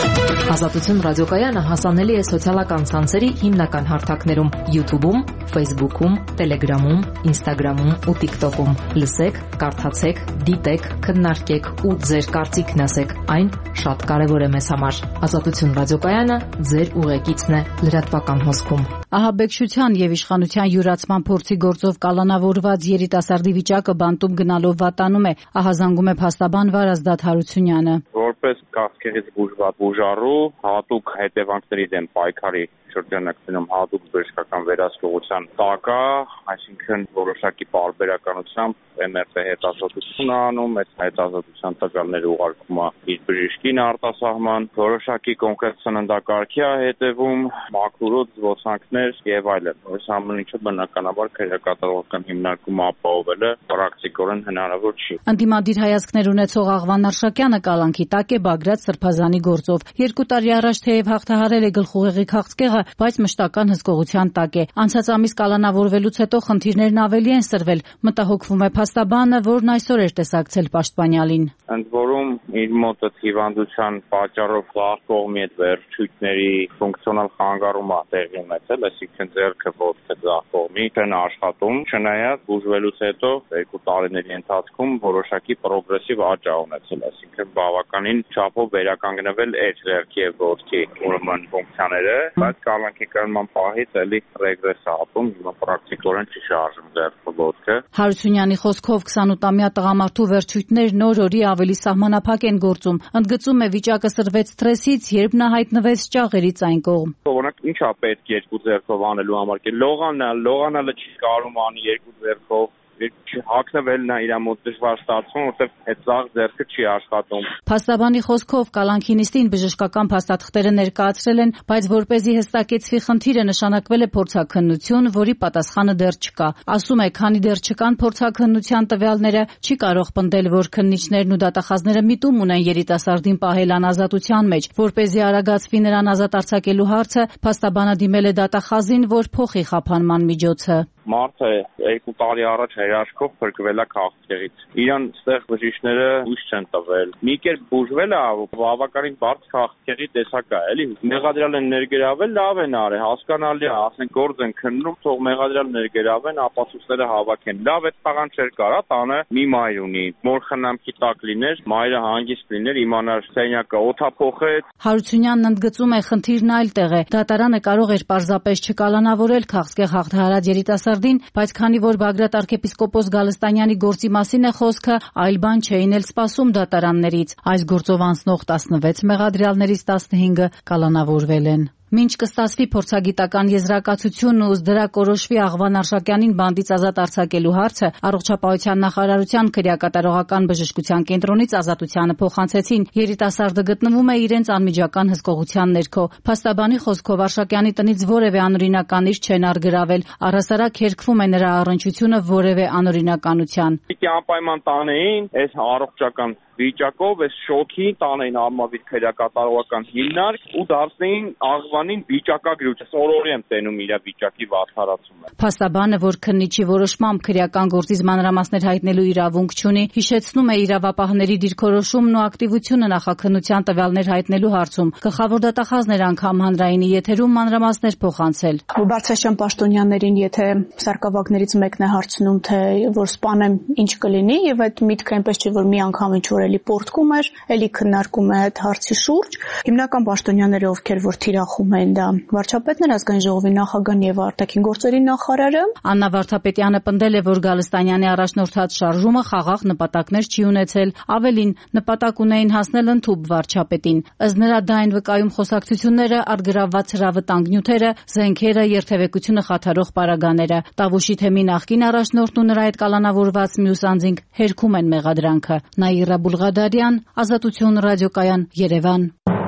Ազատություն ռադիոկայանը հասանելի է սոցիալական ցանցերի հիմնական հարթակներում՝ YouTube-ում, Facebook-ում, Telegram-ում, Instagram-ում ու TikTok-ում։ Լսեք, կարդացեք, դիտեք, քննարկեք ու ձեր կարծիքն ասեք։ Այն շատ կարևոր է մեզ համար։ Ազատություն ռադիոկայանը ձեր ուղեկիցն է լրատվական հոսքում։ Ահաբեկչության եւ իշխանության յուրացման փորձի գործով կալանավորված երիտասարդի վիճակը բանտում գնալով վատանում է, ահազանգում է փաստաբան Վարազդատ Հարությունյանը։ Որպես կասկերից բուժված բուժարու հատուկ հետևանքների դեմ պայքարի շրջանակներում հատուկ բժշկական վերահսկողության տակ է, այսինքն որոշակի պարբերականությամբ MRT հետազոտություն անում, այդ հետազոտության տվյալները ուղարկում է իր բժշկին արտասահման, որոշակի կոնկրետ սննդակարգի է հետևում, մաքուր զբոսանքներ եւ այլն։ Այս ամեն ինչը բնականաբար քրեակատարողական հիմնարկումը ապահովելը պրակտիկորեն հնարավոր չի։ Անդիմադիր հայացքներ ունեցող Աղվան Արշակյանը կալանքի տակ է Բագրատ Սրբազանի գործով։ 2 տարի առաջ թեև հաղթահարել է գլխուղեղի քաղցկեղը, բայց մշտական հսկողության տակ է։ Անցած ամիս կալանավորվելուց հետո խնդիրներն ավելի են սրվել, մտահոգվում է փաստաբանը, որն այսօր էր տեսակցել պաշտպանյալին։ Ընդ որում իր մոտ հիվանդության պատճառով վաղ կողմի այդ վերջույթների ֆունկցիոնալ խանգարում է տեղի ունեցել, այսինքն ձեռքը ոտքը վաղ կողմի չեն աշխատում, չնայած բուժվելուց հետո 2 տարիների ընթացքում որոշակի պրոգրեսիվ աճ է ունեցել, այսինքն բավականին չափով վերականգնվել այդ ձեռքի եւ ոտքի ուրեմն ֆունկցիաները, բայց կալանքի կրման պահից էլի ռեգրես է ապրում, հիմա պրակտիկորեն չի շարժում ձեռքը ոտքը։ Հարությունյանի խոսքով 28-ամյա տղամարդու վերջույթներն օր-օրի ավելի սահմանափակ են գործում։ Ընդգծում է վիճակը սրվեց սթրեսից, երբ նա հայտնվեց ճաղերից այն կողմ։ Օրինակ ինչ է պետք 2 ձեռքով անելու համար, լողանալը չի կարում անի 2 ձեռքով, հագնվելն է իր մոտ դժվար ստացվում, որտեղ այդ ցաղ ձեռքը չի աշխատում։ Փաստաբանի խոսքով կալանքի նիստին բժշկական փաստաթղթերը ներկայացրել են, բայց որպեսզի հստակեցվի խնդիրը, նշանակվել է փորձաքննություն, որի պատասխանը դեռ չկա։ Ասում է, քանի դեռ չկան փորձաքննության տվյալները, չի կարող պնդել, որ քննիչներն ու դատախազները միտում ունեն երիտասարդին պահել անազատության մեջ, որպեսզի արագացվի նրան ազատ արձակելու հարցը, փաստաբանը դիմել է դատախազին, որ փոխի խափանման միջոցը։ Մարդը 2 տարի առաջ հրաշքով փրկվել է քաղցկեղից։ Իրան ստեղ բժիշկները ուշ չեն տվել։ Մի կերպ բուժվել է, բավականին բարդ քաղցկեղի տեսակ է, էլի։ Մեղադրյալ են ներգրավել, լավ են արել, հասկանալի է, ասենք գործ են քննում, թող մեղադրյալ ներգրավեն, ապացույցները հավաքեն։ Լավ է տղան չէր կարա, տանը մի մայր ունի, մոր խնամքի տակ լիներ, մայրը հանգիստ լիներ, իմանար սենյակը օդափոխեց։ Հարությունյանն ընդգծում է, խնդիրն այլտեղ է։ Դատարանը կարող էր պարզապես չկալանավորել քաղցկեղ հաղթահարած երիտասարդին, բայց քանի որ Բագրատ arczepiskopos Գալստանյանի գործի մասին է խոսքը, այլ բան չէին էլ սպասում դատարաններից։ Այս գործով անցնող 16 մեղադրյալներից 15-ը կալանավորվել են։ Մինչ կստացվի փորձագիտական եզրակացությունն ու դրա կորոշվի Աղվան Արշակյանին բանդից ազատ արձակելու հարցը, Առողջապահության նախարարության քրեակատարողական բժշկության կենտրոնից ազատությանը փոխանցեցին, երիտասարդը գտնվում է իրենց անմիջական հսկողության ներքո։ Փաստաբանի խոսքով Արշակյանի տնից որևէ անօրինական իր չեն արգրավել, առհասարակ հերքվում է նրա առնչությունը որևէ անօրինականության։ Պիտի անպայման տանեին այս առողջական վիճակով, այս շոկի տանեին արմավիր քրեակատարողական հիմնարկ ու դարձնեին Աղվանին վիճակագրուց։ Օրորի եմ տենում իր վիճակի վատթարացումը։ Փաստաբանը, որ քննիչի որոշմամբ քրեական գործից մանրամասներ հայտնելու իրավունք չունի, հիշեցնում է իրավապահների դիրքորոշումն ու ակտիվությունը նախաքննության տվյալներ հայտնելու հարցում։ Գլխավոր դատախազն էր անգամ հանրայինի եթերում մանրամասներ փոխանցել։ Բարձրաշան պաշտոնյաներին, եթե սարկավակներից մեկն է հարցնում, թե որ սպանեմ ինչ կլինի, եւ այդ միտքը այնպես չէ, որ մի անգամ ինչ որ էլի պորտկում էր, էլի քննարկում է այդ հարցի շուրջ։ Հիմնական պաշտոնյաները, ովքեր որ թիրախում են, դա վարչապետն էր, ազգային ժողովի նախագահն եւ արտաքին գործերի նախարարը։ Աննա Վարդապետյանը պնդել է, որ Գալստանյանի առաջնորդած շարժումը խաղաղ նպատակներ չի ունեցել, ավելին նպատակ ունեին հասնել ընդհուպ վարչապետին։ Ըստ նրա դա այն վկայում խոսակցությունները, արգրավված հրավտանգ նյութերը, զենքերը, երթևեկությունը խաթարող պարագաները։ Տավուշի թեմի նախկին առաջնորդն ու նրա հետ կալանավորված մյուս անձինք հերքում են մեղադրանքը։ Նաիրա Բուլղադարյան, Ազատություն ռադիոկայան, Երևան։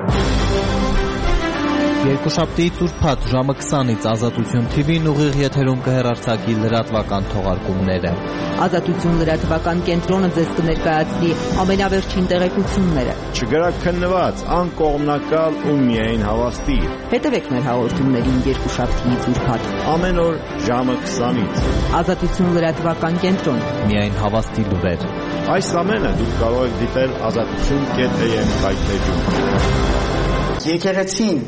Երկուշաբթիից ուրբաթ ժամը 20-ից Ազատություն TV-ն ուղիղ եթերում կհեռարձակի լրատվական թողարկումները։ Ազատություն լրատվական կենտրոնը ձեզ կներկայացնի ամենավերջին տեղեկությունները։ Չգրակ քննված, անկողմնակալ ու միայն հավաստի։ Հետևեք մեր հաղորդումներին երկուշաբթիից ուրբաթ ամեն օր ժամը 20-ից։ Ազատություն լրատվական կենտրոն։ Միայն հավաստի լուրեր։ Այս ամենը դուք կարող եք դիտել azatutun.am-ում։ եկեղեցին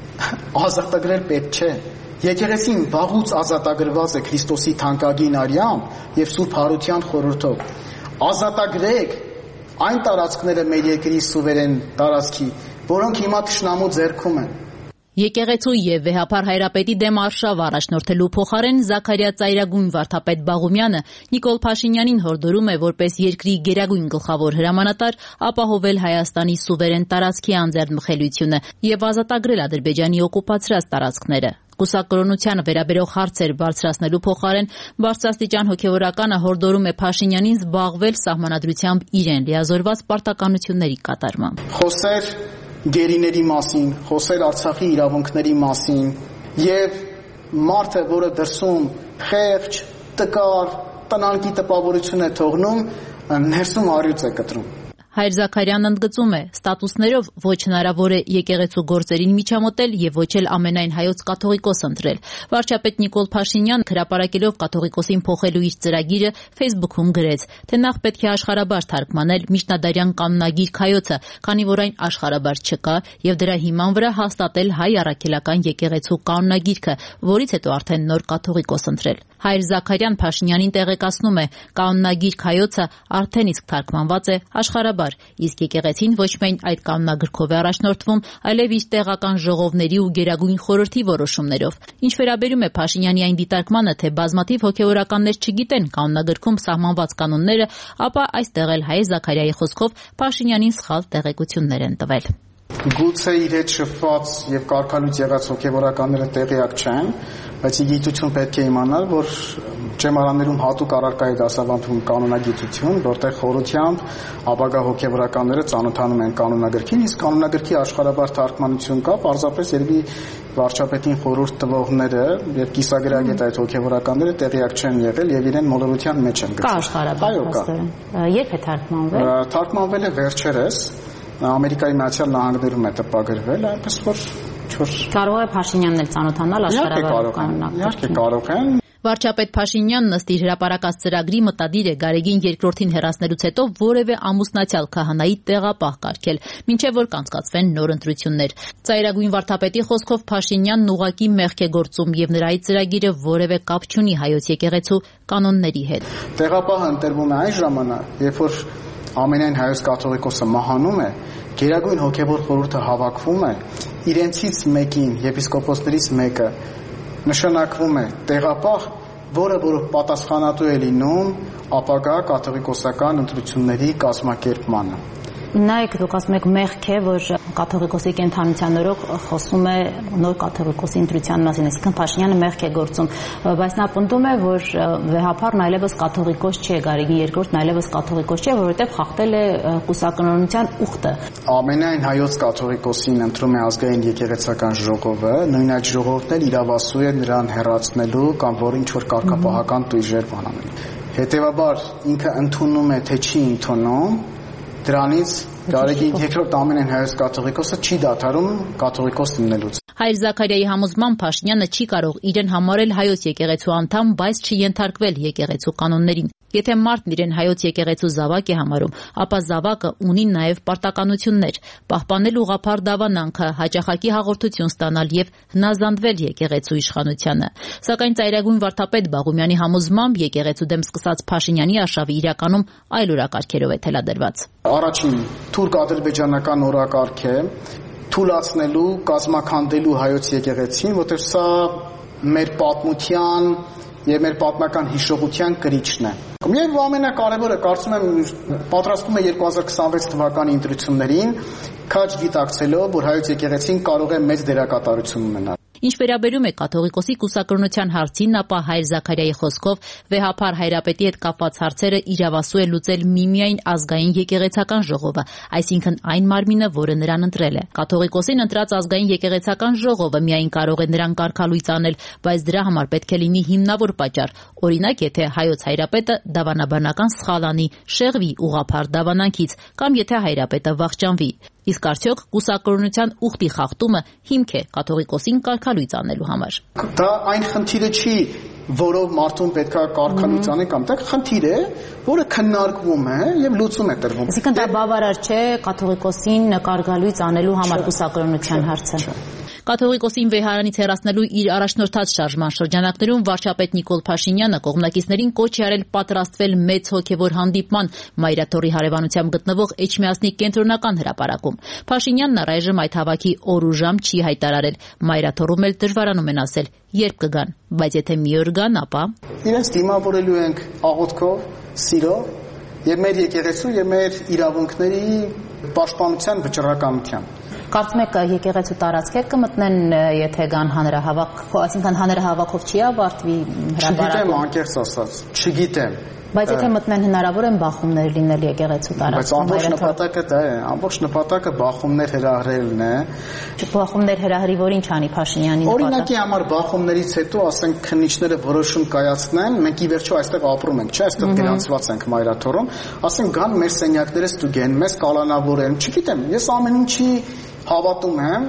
ազատագրել պետք չէ։ Եկեղեցին վաղուց ազատագրված է Քրիստոսի թանկագին արյամբ եւ Սուրբ Հարության խորհրդով։ Ազատագրեք այն տարածքները մեր երկրի սուվերեն տարածքի, որոնք հիմա թշնամու ձեռքում են։ Եկեղեցու եւ վեհափառ հայրապետի դեմ արշավ առաջնորդելու փոխարեն Զաքարիա Ծայրագույն վարդապետ Բաղումյանը Նիկոլ Փաշինյանին հորդորում է որպես երկրի գերագույն գլխավոր հրամանատար ապահովել Հայաստանի սուվերեն տարածքի անձեռնմխելիությունը եւ ազատագրել Ադրբեջանի օկուպացրած տարածքները։ Կուսակրոնությանը վերաբերող հարցեր բարձրացնելու փոխարեն բարձրաստիճան հոգևորականը հորդորում է Փաշինյանին զբաղվել սահմանադրությամբ իրեն լիազորված պարտականությունների կատարմամբ։ Խոսեր գերիների մասին, խոսել Արցախի իրավունքների մասին եւ մարդը, որը դրսում խեղճ, տկար, տնանքի տպավորություն է թողնում, ներսում առյուծ է կտրում։ Հայր Զաքարյանն ընդգծում է, ստատուսներով ոչ հնարավոր է եկեղեցու գործերին միջամտել եւ ոչ էլ ամենայն հայոց կաթողիկոս ընտրել։ Վարչապետ Նիկոլ Փաշինյանը հրապարակելով կաթողիկոսին փոխելու իր ծրագիրը Facebook-ում գրեց, թե նախ պետք է աշխարհաբար թարգմանել միջնադարյան կանոնագիր Քայոցը, քանի որ այն աշխարհաբար չկա, եւ դրա հիման վրա հաստատել հայ առաքելական եկեղեցու կանոնագիրքը, որից հետո արդեն նոր կաթողիկոս ընտրել։ Հայր Զաքարյան Փաշինյանին տեղեկացնում է, կանոնագիր Քայոցը արդեն իսկ թարգմանված է աշխարհաբար, իսկ եկեղեցին ոչ միայն այդ կանոնագրքով է առաջնորդվում, այլև իր տեղական ժողովների ու գերագույն խորհրդի որոշումներով։ Ինչ վերաբերում է Փաշինյանի այն դիտարկմանը, թե բազմաթիվ հոգևորականներ չգիտեն կանոնագրքում սահմանված կանոնները, ապա այստեղ էլ Հայր Զաքարիայի խոսքով Փաշինյանին սխալ տեղեկություններ են տվել։ Գուցե իր հետ շփված եւ կարգալույց եղած հոգևորականները տեղյակ չեն, բայց գիտություն պետք է իմանալ, որ ճեմարաններում հատուկ առարկա է դասավանդվում կանոնագիտություն, որտեղ խորությամբ ապագա հոգևորականները ծանոթանում են կանոնագրքին, իսկ կանոնագրքի աշխարհաբար թարգմանություն կա, պարզապես երևի վարչապետին խորհուրդ տվողները եւ կիսագրագետ այդ հոգևորականները տեղյակ չեն եղել եւ իրեն մոլորության մեջ են գցել։ Կա աշխարհաբար փաստորեն։ Երբ է թարգմանվել։ Թարգմանվել է վերջերս Ամերիկայի Միացյալ Նահանգներում է տպագրվել, այնպես որ կարող է Փաշինյանն էլ ծանոթանալ աշխարհաբար կանոնագրքին։ Իհարկե կարող են։ Վարչապետ Փաշինյանն ըստ իր հրապարակած ծրագրի մտադիր է Գարեգին երկրորդին հեռացնելուց հետո որևէ ամուսնացյալ քահանայի տեղապահ կարգել, մինչև որ կանցկացվեն նոր ընտրություններ։ Ծայրագույն վարդապետի խոսքով Փաշինյանն ուղղակի մեղք է գործում եւ նրա այդ ծրագիրը որևէ կապ չունի հայոց եկեղեցու կանոնների հետ։ Տեղապահը ընտրվում է այն ժամանակ, երբ որ ամենայն հայոց կաթողիկոսը մահանում է, գերագույն հոգևոր խորհուրդը հավաքվում է, իրենցից մեկին, եպիսկոպոսներից մեկը նշանակվում է տեղապահ, որը պատասխանատու է լինում ապագա կաթողիկոսական ընտրությունների կազմակերպմանը։ Նայեք, դուք ասում եք մեղք է, որ կաթողիկոսի կենթանության օրոք խոսում է նոր կաթողիկոսի ընտրության մասին, այսինքն Փաշինյանը մեղք է գործում, բայց նա պնդում է, որ վեհափառն այլևս կաթողիկոս չէ, Գարեգին II-ն այլևս կաթողիկոս չէ, որովհետև խախտել է կուսակրոնության ուխտը։ Ամենայն հայոց կաթողիկոսին ընտրում է ազգային եկեղեցական ժողովը, նույն այդ ժողովն էլ իրավասու է նրան հեռացնելու կամ որ ինչ որ կարգապահական տույժեր բանանել։ Հետևաբար ինքը ընդունում է, թե չի ընդունում, դրանից Գարեգին II ամենայն հայոց կաթողիկոսը չի դադարում կաթողիկոս լինելուց։ Հայր Զաքարիայի համոզմամբ Փաշինյանը չի կարող իրեն համարել հայոց եկեղեցու անդամ, բայց չենթարկվել եկեղեցու կանոններին։ Եթե մարդն իրեն հայոց եկեղեցու զավակ է համարում, ապա զավակը ունի նաև պարտականություններ՝ պահպանել ուղղափառ դավանանքը, հաճախակի հաղորդություն ստանալ եւ հնազանդվել եկեղեցու իշխանությանը։ Սակայն ծայրագույն վարդապետ Բաղումյանի համոզմամբ եկեղեցու դեմ սկսած Փաշինյանի արշավը իրականում այլ օրակարգերով է թելադրված։ Առաջին թուրք-ադրբեջանական օրակարգ է թույլատնելու, կազմաքանդելու հայոց եկեղեցին, որտեղ սա մեր պատմության եւ մեր պատմական հիշողության կրիչն է։ Եվ ամենակարևորը, կարծում եմ, պատրաստվում է 2026 թվականի ընտրություններին, քաջ գիտակցելով, որ հայոց եկեղեցին կարող է մեծ դերակատարություն ունենալ։ Ինչ վերաբերում է կաթողիկոսի կուսակրոնության հարցին, ապա Հայր Զաքարիայի խոսքով վեհափառ հայրապետի հետ կապված հարցերը իրավասու է լուծել միմիայն ազգային եկեղեցական ժողովը, այսինքն այն մարմինը, որը նրան ընտրել է։ Կաթողիկոսին ընտրած ազգային եկեղեցական ժողովը միայն կարող է նրան կարգալույծ անել, բայց դրա համար պետք է լինի հիմնավոր պատճառ։ Օրինակ, եթե հայոց հայրապետը դավանաբանական սխալ անի, շեղվի ուղղափառ դավանանքից, կամ եթե հայրապետը վախճանվի։ Իսկ արդյոք կուսակրոնության ուխտի խախտումը հիմք է կաթողիկոսին կարգալույծ անելու համար։ Դա այն խնդիրը չի, որով մարդուն պետքա կարգալուծանի կամ տեղ խնդիր է, որը քննարկվում է եւ լուծում է տրվում։ Այսինքն դա բավարար չէ կաթողիկոսին նկարգալույծ անելու համար կուսակրոնության հարցը։ Կաթողիկոսին վեհարանից հեռացնելու իր առաջնորդած շարժման շրջանակներում վարչապետ Նիկոլ Փաշինյանը կողմնակիցներին կոչ է արել պատրաստվել մեծ հոգևոր հանդիպման Մայրաթորի հարևանությամբ գտնվող Էջմիածնի կենտրոնական հրապարակում։ Փաշինյանն առայժմ այդ հավաքի օր ու ժամ չի հայտարարել։ Մայրաթորում էլ դժվարանում են ասել երբ կգան, բայց եթե մի օր գան, ապա իրենց դիմավորելու ենք աղոթքով, սիրով եւ մեր եկեղեցու եւ մեր իրավունքների պաշտպանության վճռականությամբ։ Կարծում եք եկեղեցու տարածքեր կմտնեն, եթե գան հանրահավաք, այսինքն հանրահավաքով չի ավարտվի հրապարակը։ Չգիտեմ, անկեղծ ասած, չգիտեմ։ Բայց եթե մտնեն հնարավոր են բախումներ լինել եկեղեցու տարածքում։ Բայց ամբողջ նպատակը դա է, ամբողջ նպատակը բախումներ հրահրելն է։ Բախումներ հրահրի, որ ինչ անի Փաշինյանի նպատակը։ Օրինակի համար բախումներից հետո, ասենք, քննիչները որոշում կայացնեն, մենք ի վերջո այստեղ ապրում ենք, չէ՞, այստեղ գրանցված ենք Մայրաթորում, ասենք գան մեր սենյակները ստուգեն, մեզ կալանավորեն, չգիտեմ, ես ամեն ինչի հավատում եմ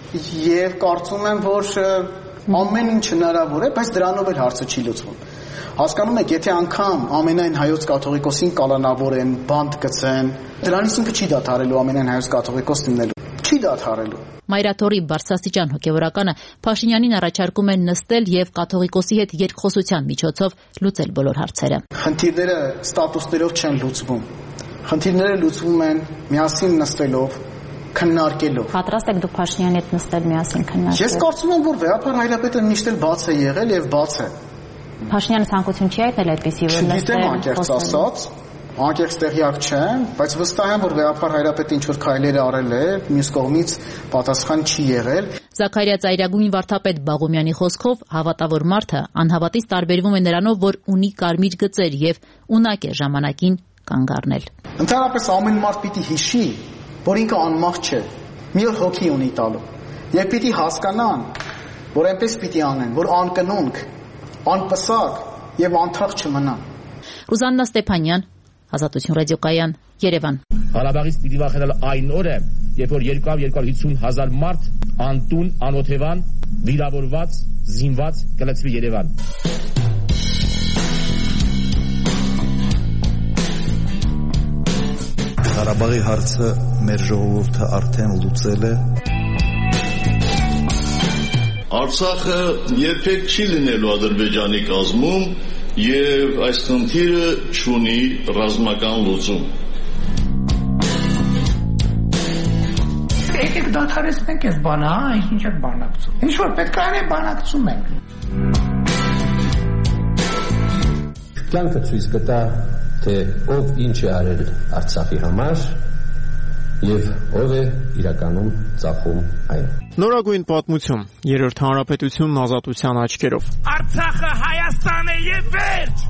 եւ կարծում եմ, որ ամեն ինչ հնարավոր է, բայց դրանով էլ հարցը չի լուծվում։ Հասկանում եք, եթե անգամ ամենայն հայոց կաթողիկոսին կալանավորեն, բանտ գցեն, դրանից ինքը չի դադարելու ամենայն հայոց կաթողիկոս լինելու։ Չի դադարելու։ Մայրաթորի բարձրաստիճան հոգևորականը Փաշինյանին առաջարկում են նստել եւ կաթողիկոսի հետ երկխոսության միջոցով լուծել բոլոր հարցերը։ Խնդիրները ստատուսներով չեն լուծվում։ Խնդիրները լուծվում են միասին նստելով, քննարկելով։ Պատրաստ եք դուք Փաշինյանի հետ նստել միասին քննարկել։ Ես կարծում եմ, որ վեհապար հայրապետը միշտ էլ բաց է եղել եւ բաց է։ Փաշինյանը ցանկություն չի այտել այդպիսի, որ նստել։ Չգիտեմ, անկեղծ ասած, անկեղծ տեղյակ չեմ, բայց վստահ եմ, որ վեհապար հայրապետը ինչ որ քայլեր արել է, մյուս կողմից պատասխան չի եղել։ Զաքարիա Ծայրագույն վարդապետ Բաղոմյանի խոսքով հավատավոր մարդը անհավատից տարբերվում է նրանով, որ ունի կարմիր գծեր եւ ունակ է ժամանակին կանգ առնել։ Ընդհանրապես ամեն մարդ պիտի հիշի, որ ինքը անմահ չէ, մի օր հոգի ունի տալու։ Եվ պիտի հասկանան, որ այնպես պիտի անեն, որ անկնունք, անպսակ եւ անթաղ չմնան։ Ռուզաննա Ստեփանյան, Ազատություն ռադիոկայան, Երևան։ Ղարաբաղից պիտի վախենալ այն օրը, երբ որ 250,000 մարդ անտուն, անօթևան, վիրավորված, զինված կլցվի Երևան։ Ղարաբաղի հարցը մեր ժողովուրդը արդեն լուծել է։ Արցախը երբեք չի լինելու Ադրբեջանի կազմում եւ այս խնդիրը չունի ռազմական լուծում։ Եկեք դադարեցնենք այս բանը, ինչ եք բանակցում։ Ինչ որ պետք է անենք, բանակցում ենք։ Կյանքը ցույց կտա, թե ով ինչ է արել Արցախի համար եւ ով է իրականում ծախում այն։ Նորագույն պատմություն, Երրորդ հանրապետությունն ազատության աչքերով։ Արցախը Հայաստան է եւ վերջ։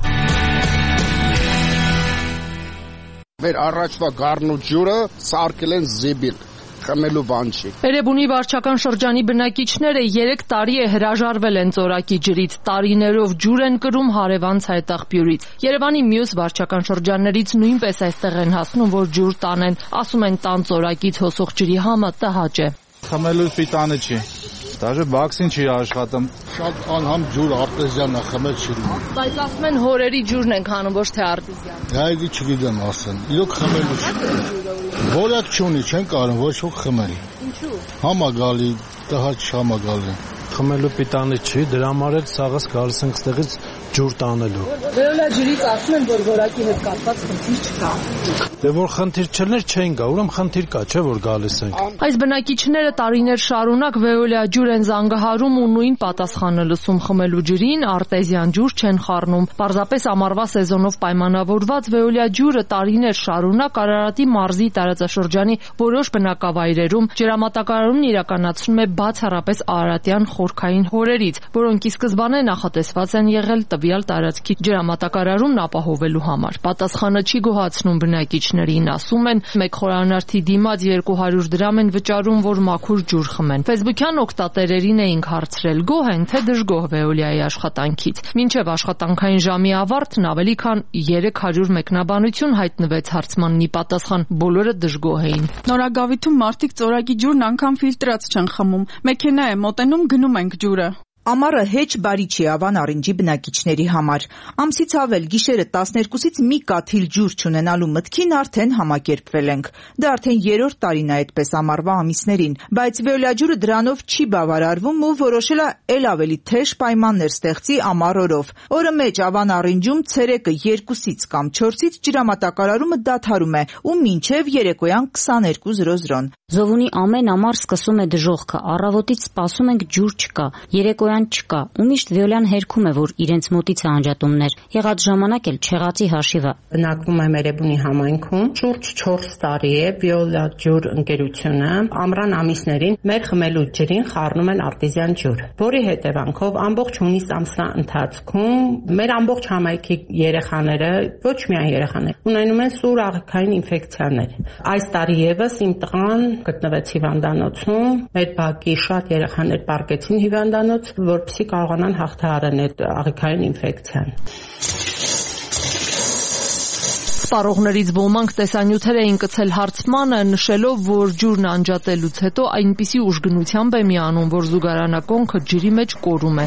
Մեր առաջվա գառն ու ջուրը սարքել են զիբիլ։ Խմելու բան չի։ Էրեբունի վարչական շրջանի բնակիչները 3 տարի է հրաժարվել են ծորակի ջրից, տարիներով ջուր են կրում հարևան ցայտաղբյուրից։ Երևանի մյուս վարչական շրջաններից նույնպես այստեղ են հասնում, որ ջուր տանեն, ասում են տան ծորակից հոսող ջրի համը տհաճ է։ Խմելու պիտանը չի։ Դաժե բաքսին չի աշխատում։ Շատ անհամ ջուր արտեզյանն է, խմել չի լինում։ Բայց ասում են հորերի ջուրն ենք հանում, ոչ թե արտեզյան։ Հայդի չգիտեմ ասեն։ Իրոք խմելու չի։ Որակ չունի, չեն կարող ոչ ոք խմել։ Ինչու։ Համագալի, տհաճ համագալի։ Խմելու պիտանի չի, դրա համար էլ սաղս գալիս ենք ստեղից ջուր տանելու։ Վեոլա ջրից ասում են, որ որակի հետ կապված խնդիր չկա։ Դե որ խնդիր չլներ չէին գա, ուրեմն խնդիր կա, չէ՞ որ գալիս ենք։ Այս բնակիչները տարիներ շարունակ Վեոլա ջուր են զանգահարում ու նույն պատասխանը լսում խմելու ջրին, արտեզյան ջուր չեն խառնում։ Պարզապես ամառվա սեզոնով պայմանավորված Վեոլա ջուրը տարիներ շարունակ Արարատի մարզի տարածաշրջանի որոշ բնակավայրերում ջրամատակարարումն իրականացնում է բացառապես արարատյան խորքային հորերից, որոնք ի սկզբանե նախատեսված են եղել տվյալ տարածքի ջրամատակարարումն ապահովելու համար։ Պատասխանը չի գոհացնում բնակիչներին, ասում են, մեկ խորանարդի դիմաց 200 դրամ են վճարում, որ մաքուր ջուր խմեն։ Facebook-յան օգտատերերին էինք հարցրել, գոհ են թե դժգոհ Վեոլիայի աշխատանքից։ Մինչև աշխատանքային ժամի ավարտն ավելի քան 300 մեկնաբանություն հայտնվեց հարցմանն ի պատասխան, բոլորը դժգոհ էին։ Նորագավիթում մարդիկ ծորակի ջուրն անգամ ֆիլտրած չեն խմում։ Մեքենա է մոտենում, գնում ենք ջուրը։ Ամառը հեչ բարի չի Ավան առինջի բնակիչների համար։ Ամսից ավել գիշերը 12-ից մի կաթիլ ջուր չունենալու մտքին արդեն համակերպվել ենք։ Դա արդեն 3-րդ տարին է այդպես ամառվա ամիսներին, բայց Վեոլիա ջուրը դրանով չի բավարարվում ու որոշել է ել ավելի թեժ պայմաններ ստեղծի ամառ օրով։ Օրը մեջ Ավան առինջում ցերեկը 2-ից կամ 4-ից ջրամատակարարումը դադարում է ու մինչև երեկոյան 22:00-ն։ Զովունի ամեն ամառ սկսում է դժոխքը, առավոտից սպասում ենք ջուր չկա, երեկոյան չկա, ու միշտ Վիոլիան հերքում է, որ իրենց մոտից է անջատումներ։ Եղած ժամանակ էլ չեղածի հաշիվը։ Բնակվում եմ Էրեբունի համայնքում, շուրջ 4 տարի է Վիոլիա ջուր ընկերությունը ամռան ամիսներին մեր խմելու ջրին խառնում են արտեզյան ջուր, որի հետևանքով ամբողջ հունիս ամսվա ընթացքում մեր ամբողջ համայնքի երեխաները, ոչ միայն երեխաներ, ունենում են սուր աղիքային ինֆեկցիաներ։ Այս տարի եւս իմ տղան գտնվեց հիվանդանոցում, մեր բակի շատ երեխաներ պարկեցին հիվանդանոց, որպեսզի կարողանան հաղթահարել այդ աղիքային ինֆեկցիան։ Սպառողներից ոմանք տեսանյութեր էին գցել հարցմանը, նշելով, որ ջուրն անջատելուց հետո այնպիսի ուժգնությամբ է միանում, որ զուգարանակոնքը ջրի մեջ կորում է։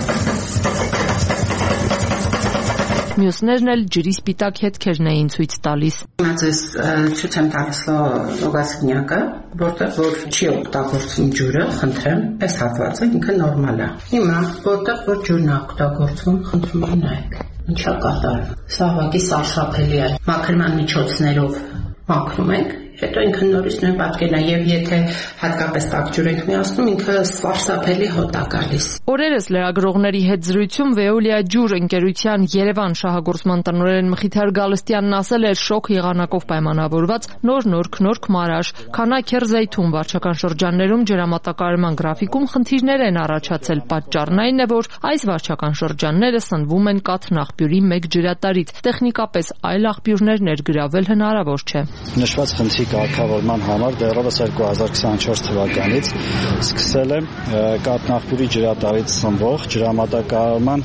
Մյուսներն էլ ջրի սպիտակ հետքերն էին ցույց տալիս։ Ես ցույց եմ տալիս լոգասնյակը, որտեղ որ չի օգտագործվում ջուրը, խնդրեմ, այս հատվածը ինքը նորմալ է։ Հիմա որտեղ որ ջուրն է օգտագործվում, խնդրում եմ նայեք։ Ինչա կատարվում։ Սա ուղղակի սարսափելի է։ Մաքրման միջոցներով մաքրում ենք, հետո ինքը նորից նույն պատկերն է, եւ եթե հատկապես տաք ջուր ենք միացնում, ինքը սարսափելի հոտ է գալիս։ Օրերս լրագրողների հետ զրույցում Վեոլիա ջուր ընկերության Երևան շահագործման տնօրեն Մխիթար Գալստյանն ասել էր շոկ եղանակով պայմանավորված նոր քնորք մարաշ, քանաքեր զեյթուն վարչական շրջաններում ջրամատակարարման գրաֆիկում խնդիրներ են առաջացել։ Պատճառն այն է, որ այս վարչական շրջանները սնվում են կաթն աղբյուրի մեկ ջրատարից, տեխնիկապես այլ աղբյուրներ ներգրավել հնարավոր չէ։ Նշված խնդրի կարգավորման համար դեռևս 2024 թվականից սկսել է կաթնաղբյուրի ջրատարից սնվող ջրամատակարարման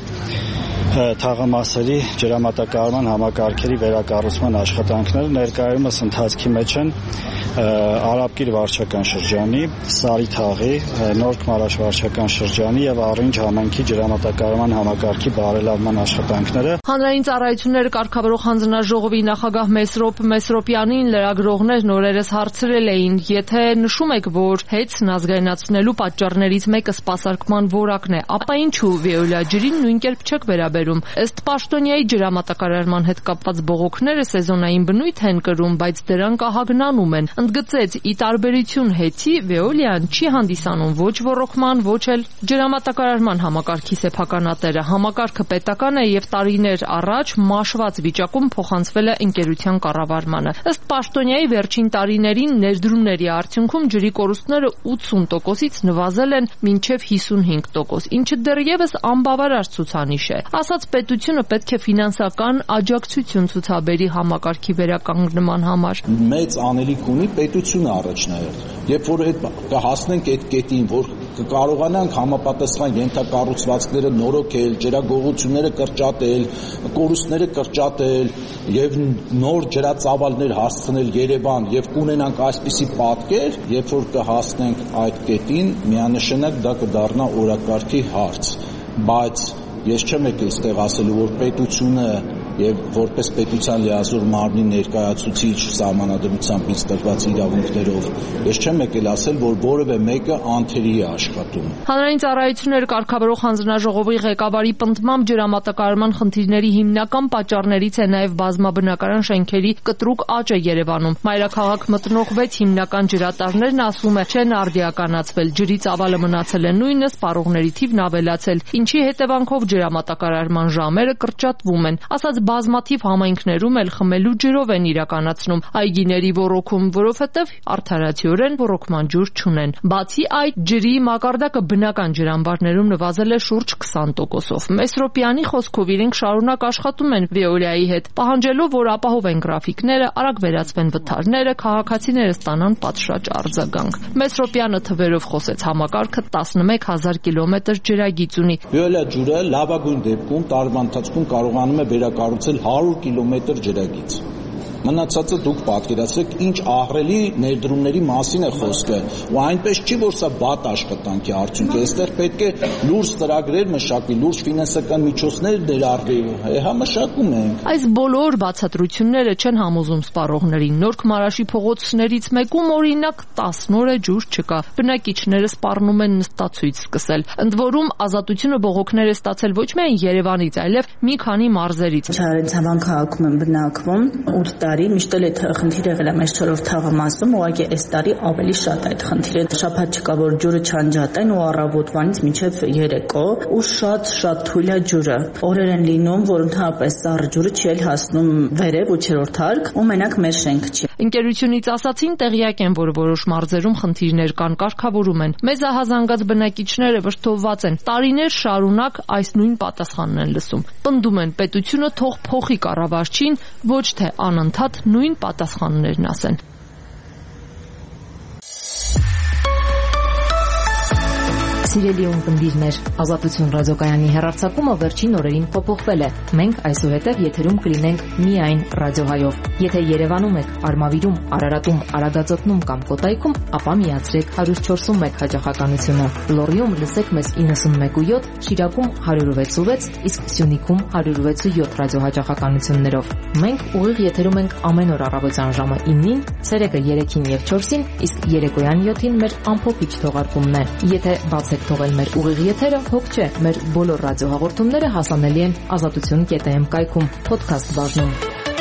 թաղամասերի ջրամատակարարման համակարգերի վերակառուցման աշխատանքները ներկայումս ընթացքի մեջ են Արաբկիր վարչական շրջանի, Սարիթաղի, Նորք Մարաշ վարչական շրջանի եւ Առինջ համայնքի ջրամատակարարման համակարգի բարելավման աշխատանքները։ Հանրային ծառայությունները կարգավորող հանձնաժողովի նախագահ Մեսրոպ Մեսրոպյանին լրագրողներն օրերս հարցրել էին, եթե նշում եք, որ հեծն ազգայնացնելու պատճառներից մեկը սպասարկման որակն է, ապա ինչու Վիոլիա ջրին նույն կերպ չեք վերաբերում։ Ըստ պաշտոնյայի ջրամատակարարման հետ կապված բողոքները սեզոնային բնույթ են կրում, բայց դրանք ահագնանում են։ Ընդգծեց, ի տարբերություն հեծի, Վեոլիան չի հանդիսանում ոչ ոռոգման, ոչ էլ ջրամատակարարման համակարգի սեփականատերը։ Համակարգը պետական է եւ տարիներ առաջ մաշված վիճակում փոխանցվել է ընկերության կառավարմանը։ Ըստ պաշտոնյայի վերջին տարիներին ներդրումների արդյունքում ջրի կորուստները 80%-ից նվազել են մինչև 55%, ինչը դեռևս անբավարար ցուցանիշ է։ Ասաց պետությունը պետք է ֆինանսական աջակցություն ցուցաբերի համակարգի վերականգնման համար։ Մեծ անելիք ունի պետությունը առաջնահերթ։ Երբ որ կհասնենք այդ կետին, որ կկարողանանք համապատասխան ենթակառուցվածքները նորոգել, ջրագողությունները կրճատել, կորուստները կրճատել եւ նոր ջրածավալներ հասցնել Երևան եւ կունենանք այսպիսի պատկեր, երբ որ կհասնենք այդ կետին, միանշանակ դա կդառնա օրակարգի հարց։ Բայց ես չեմ եկել այստեղ ասելու, որ պետությունը եւ որպես պետության լիազոր մարմնի ներկայացուցիչ սահմանադրությամբ ինձ տրված իրավունքներով ես չեմ եկել ասել, որ որևէ մեկը անթերի է աշխատում։ Հանրային ծառայություններ կարգավորող հանձնաժողովի ղեկավարի պնդմամբ ջրամատակարարման խնդիրների հիմնական պատճառներից է նաեւ բազմաբնակարան շենքերի կտրուկ աճը Երևանում։ Մայրաքաղաք մտնող 6 հիմնական ջրատարներն ասում է չեն արդիականացվել, ջրի ծավալը մնացել է նույնը, սպառողների թիվն ավելացել, ինչի հետևանքով ջրամատակարարման ժամերը կրճատվում են։ Ասած բազմաթիվ համայնքներում էլ խմելու ջրով են իրականացնում այգիների ոռոգում, որովհետև արդարացիորեն ոռոգման ջուր չունեն։ Բացի այդ, ջրի մակարդակը բնական ջրամբարներում նվազել է շուրջ 20%-ով։ Մեսրոպյանի խոսքով իրենք շարունակ աշխատում են Վիոլիայի հետ, պահանջելով, որ ապահովեն գրաֆիկները, արագ վերացվեն վթարները, քաղաքացիները ստանան պատշաճ արձագանք։ Մեսրոպյանը թվերով խոսեց, համակարգը 11000 կիլոմետր ջրագիծ ունի։ Վիոլիա ջուրը լավագույն դեպքում տարվա ընթացքում կարողանում է վերակառուցել 100 կիլոմետր ջրագիծ։ Մնացածը դուք պատկերացրեք ինչ ահռելի ներդրումների մասին է խոսքը, ու այնպես չի, որ սա բադ աշխատանքի արդյունք է, այստեղ պետք է լուրջ ծրագրեր մշակվի, լուրջ ֆինանսական միջոցներ ներառվի, հա մշակում ենք։ Այս բոլոր բացատրությունները չեն համոզում սպառողներին։ Նոր Քմարաշի փողոցներից մեկում օրինակ 10 օր է ջուր չկա։ Բնակիչները սպառնում են նստացույց սկսել։ Ընդ որում ազատությունը բողոքներ է ստացել ոչ միայն Երևանից, այլև մի քանի մարզերից։ Չարենցավան քաղաքում եմ բնակվում 8 տարի, միշտ էլ այդ խնդիրը եղել է մեր 4-րդ թաղամասում, ուղղակի այս տարի ավելի շատ է այդ խնդիրը։ Շաբաթ չկա, որ ջուրը չանջատեն ու առավոտվանից մինչև երեկո ու շատ թույլ է ջուրը։ Օրեր են լինում, որ ընդհանրապես սառը ջուրը չի էլ հասնում վերև 8-րդ հարկ ու մենակ մեր շենք չի։ Ընկերությունից ասացին տեղյակ են, որ որոշ մարզերում խնդիրներ կան, կարգավորում են։ Մեզ ահազանգած բնակիչները վշտովված են։ Տարիներ շարունակ այս նույն պատասխանն են լսում։ Պնդում են պետությունը թող փոխի կառավարչին, ոչ թե անընդհատ նույն պատասխաններն ասեն։ Սիրելի ունկնդիրներ, Ազատություն ռադիոկայանի հեռարձակումը վերջին օրերին փոփոխվել է։ Մենք այսուհետև եթերում կլինենք միայն ռադիոհայով։ Եթե Երևանում եք, Արմավիրում, Արարատում, Արագածոտնում կամ Կոտայքում, ապա միացրեք 104.1 հաճախականությունը։ Լոռիում լսեք մեզ 91.7, Շիրակում 106.6, իսկ Սյունիքում 106.7 ռադիոհաճախականություններով։ Մենք ուղիղ եթերում ենք ամեն օր առավոտյան ժամը 9-ին, ցերեկը 3-ին եւ 4-ին, իսկ երեկոյան 7-ին մեր ամփոփիչ թողարկումն է։ Եթե բացեք թողել մեր ուղիղ եթերը, հոգ չէ, մեր բոլոր ռադիոհաղորդումները հասանելի են azatutun.am կայքում, podcast բաժնում։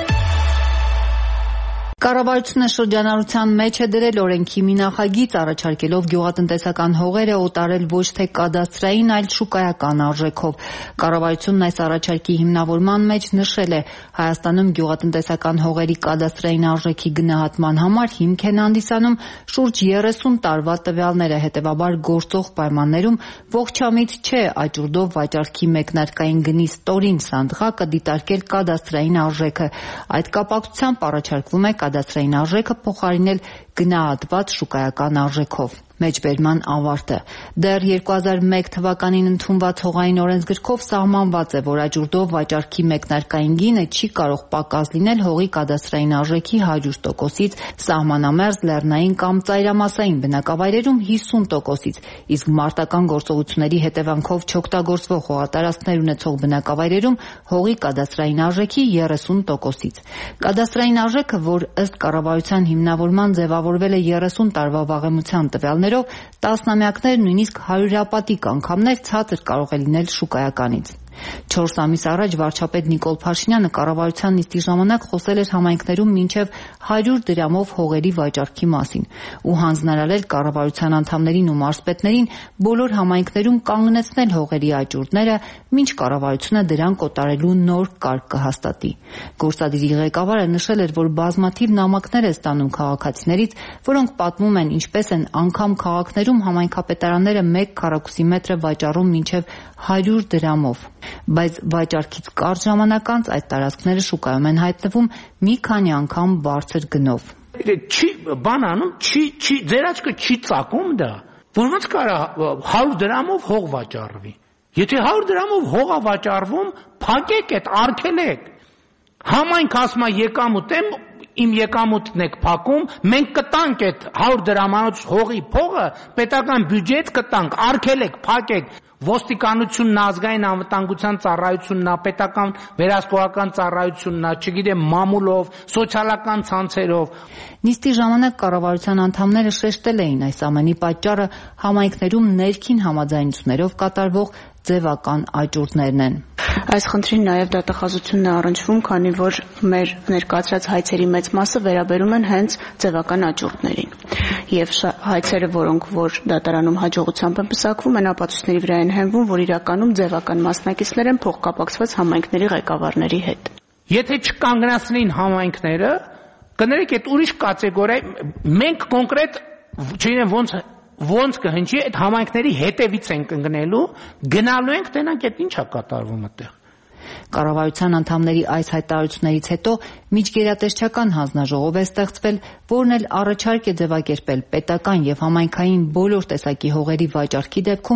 Կառավարությունը շրջանառության մեջ է դրել օրենքի մի նախագիծ, առաջարկելով գյուղատնտեսական հողերը օտարել ոչ թե կադաստրային, այլ շուկայական արժեքով։ Կառավարությունն այս առաջարկի հիմնավորման մեջ նշել է, Հայաստանում գյուղատնտեսական հողերի կադաստրային արժեքի գնահատման համար հիմք են հանդիսանում շուրջ 30 տարվա տվյալները, հետևաբար գործող պայմաններում ողջամիտ չէ աճուրդով վաճառքի մեկնարկային գնի ստորին սանդղակը դիտարկել կադաստրային արժեքը։ Այդ կապակցությամբ առաջարկվում է կադաստրային արժեքը փոխարինել գնահատված շուկայական արժեքով։ Մեջբերման ավարտը։ Դեռ 2001 թվականին ընդունված հողային օրենսգրքով սահմանված է, որ աճուրդով վաճառքի մեկնարկային գինը չի կարող պակաս լինել հողի կադաստրային արժեքի 100%-ից, սահմանամերձ լեռնային կամ ծայրամասային բնակավայրերում 50%-ից, իսկ մարտական գործողությունների հետևանքով չօգտագործվող հողատարածքներ ունեցող բնակավայրերում հողի կադաստրային արժեքի 30%-ից։ Կադաստրային արժեքը, որ ըստ կառավարության հիմնավորման ձևավորվել է 30 տարվա վաղեմության տվյալներով, տասնամյակներ, նույնիսկ հարյուրապատիկ անգամներ ցածր կարող է լինել շուկայականից։ 4 ամիս առաջ վարչապետ Նիկոլ Փաշինյանը կառավարության նիստի ժամանակ խոսել էր համայնքներում մինչև 100 դրամով հողերի վաճառքի մասին ու հանձնարարել կառավարության անդամներին ու մարզպետներին բոլոր համայնքներում կանգնեցնել հողերի աճուրդները, մինչ կառավարությունը դրանք օտարելու նոր կարգ կհաստատի։ Գործադիրի ղեկավարը նշել էր, որ բազմաթիվ նամակներ է ստանում քաղաքացիներից, որոնք պատմում են ինչպես են անգամ քաղաքներում համայնքապետարանները 1 քառակուսի մետր վաճառում մինչև 100 դրամով, բայց վաճառքից կարճ ժամանակ անց այդ տարածքները շուկայում են հայտնվում մի քանի անգամ բարձր գնով։ Չի բան անում, ձեր աչքը չի ծակում դա, որ ոնց կարա 100 դրամով հող վաճառվի։ Եթե 100 դրամով հող է վաճառվում, փակեք այդ, արգելեք։ Համայնք ասում է եկամուտ եմ, իմ եկամուտն եք փակում, մենք կտանք այդ 100 դրամանոց հողի փողը, պետական բյուջեից կտանք, արգելեք, փակեք։ Ոստիկանությունն, ազգային անվտանգության ծառայությունն, պետական վերահսկողական ծառայությունն, չգիտեմ, մամուլով, սոցիալական ցանցերով։ Նիստի ժամանակ կառավարության անդամները շեշտել էին այս ամենի պատճառը համայնքներում ներքին համաձայնություններով կատարվող ձևական աճուրդներն են։ Այս խնդրին նաև դատախազությունն է առնչվում, քանի որ մեր ներկայացրած հայցերի մեծ մասը վերաբերում են հենց ձևական աճուրդներին։ Եվ հայցերը, որոնք որ դատարանում հաջողությամբ են պսակվում, են ապացույցների վրա են հենվում, որ իրականում ձևական մասնակիցներ են փոխկապակցված համայնքների ղեկավարների հետ։ Եթե չկանգնացնեին համայնքները, կներեք այդ ուրիշ կատեգորիա, մենք կոնկրետ, չգիտեմ ոնց կհնչի, այդ համայնքների հետևից ենք ընկնելու, գնալու ենք, տենանք այդ ինչա կատարվում այդտեղ։ Կառավարության անդամների այս հայտարարություններից հետո միջգերատեսչական հանձնաժողով է ստեղծվել, որն էլ առաջարկ է ձևակերպել պետական եւ համայնքային բոլոր տեսակի հողերի վաճառքի դեպքում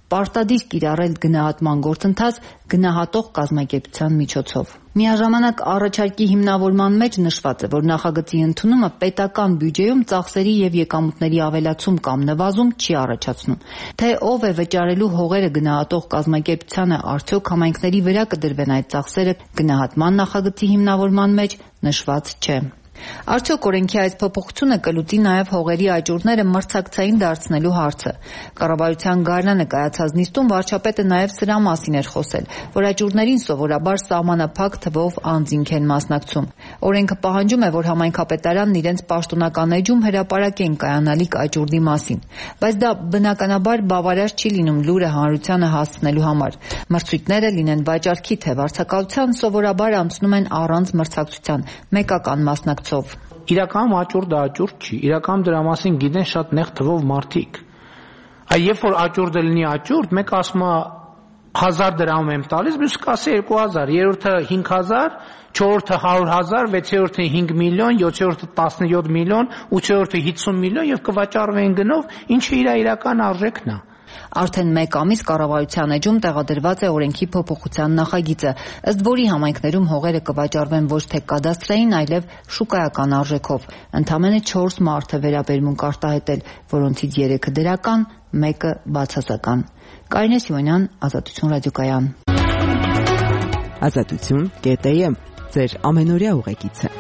պարտադիր կիրառել գնահատման գործընթաց գնահատող կազմակերպության միջոցով։ Միաժամանակ առաջարկի հիմնավորման մեջ նշված է, որ նախագծի ընդունումը պետական բյուջեում ծախսերի եւ եկամուտների ավելացում կամ նվազում չի առաջացնում։ Թե ով է վճարելու հողերը գնահատող կազմակերպությանը, արդյոք համայնքների վրա կդրվեն այդ ծախսերը, գնահատման նախագծի հիմնավորման մեջ նշված չէ։ Արդյոք օրենքի այս փոփոխությունը կլուծի նաև հողերի աճուրդները մրցակցային դարձնելու հարցը։ Կառավարության գարնանը կայացած նիստում վարչապետը նաև սրա մասին էր խոսել, որ աճուրդներին սովորաբար սահմանափակ թվով անձինք են մասնակցում։ Օրենքը պահանջում է, որ համայնքապետարանն իրենց պաշտոնական էջում հրապարակեն կայանալիք աճուրդի մասին, բայց դա բնականաբար բավարար չի լինում լուրը հանրությանը հասցնելու համար։ Մրցույթները լինեն վաճառքի թե վարձակալության, սովորաբար անցնում են առանց մրցակցության, մեկական մասնակցությամբ։ Իրականում աճուրդը աճուրդ չի, իրականում դրա մասին գիտեն շատ նեղ թվով մարդիկ։ Երբ որ աճուրդը լինի աճուրդ, մեկ ասում է 1000 դրամ եմ տալիս, մյուսը կասի 2000, երրորդը 5000, չորրորդը 100,000, վեցերորդը 5 միլիոն, 7-րդը 17 միլիոն, 8-րդը 50 միլիոն եւ կվաճառվեն գնով, ինչը իր իրական արժեքն է։ Արդեն մեկ ամիս կառավարության էջում տեղադրված է օրենքի փոփոխության նախագիծը, ըստ որի համայնքներում հողերը կվաճառվեն ոչ թե կադաստրային, այլև շուկայական արժեքով։ Ընդամենը 4 մարդ է վերաբերմունք արտահայտել, որոնցից 3-ը դրական, 1-ը բացասական։ Կարինե Սիմոնյան, Ազատություն ռադիոկայան։ Ազատություն.am ձեր ամենօրյա ուղեկիցը։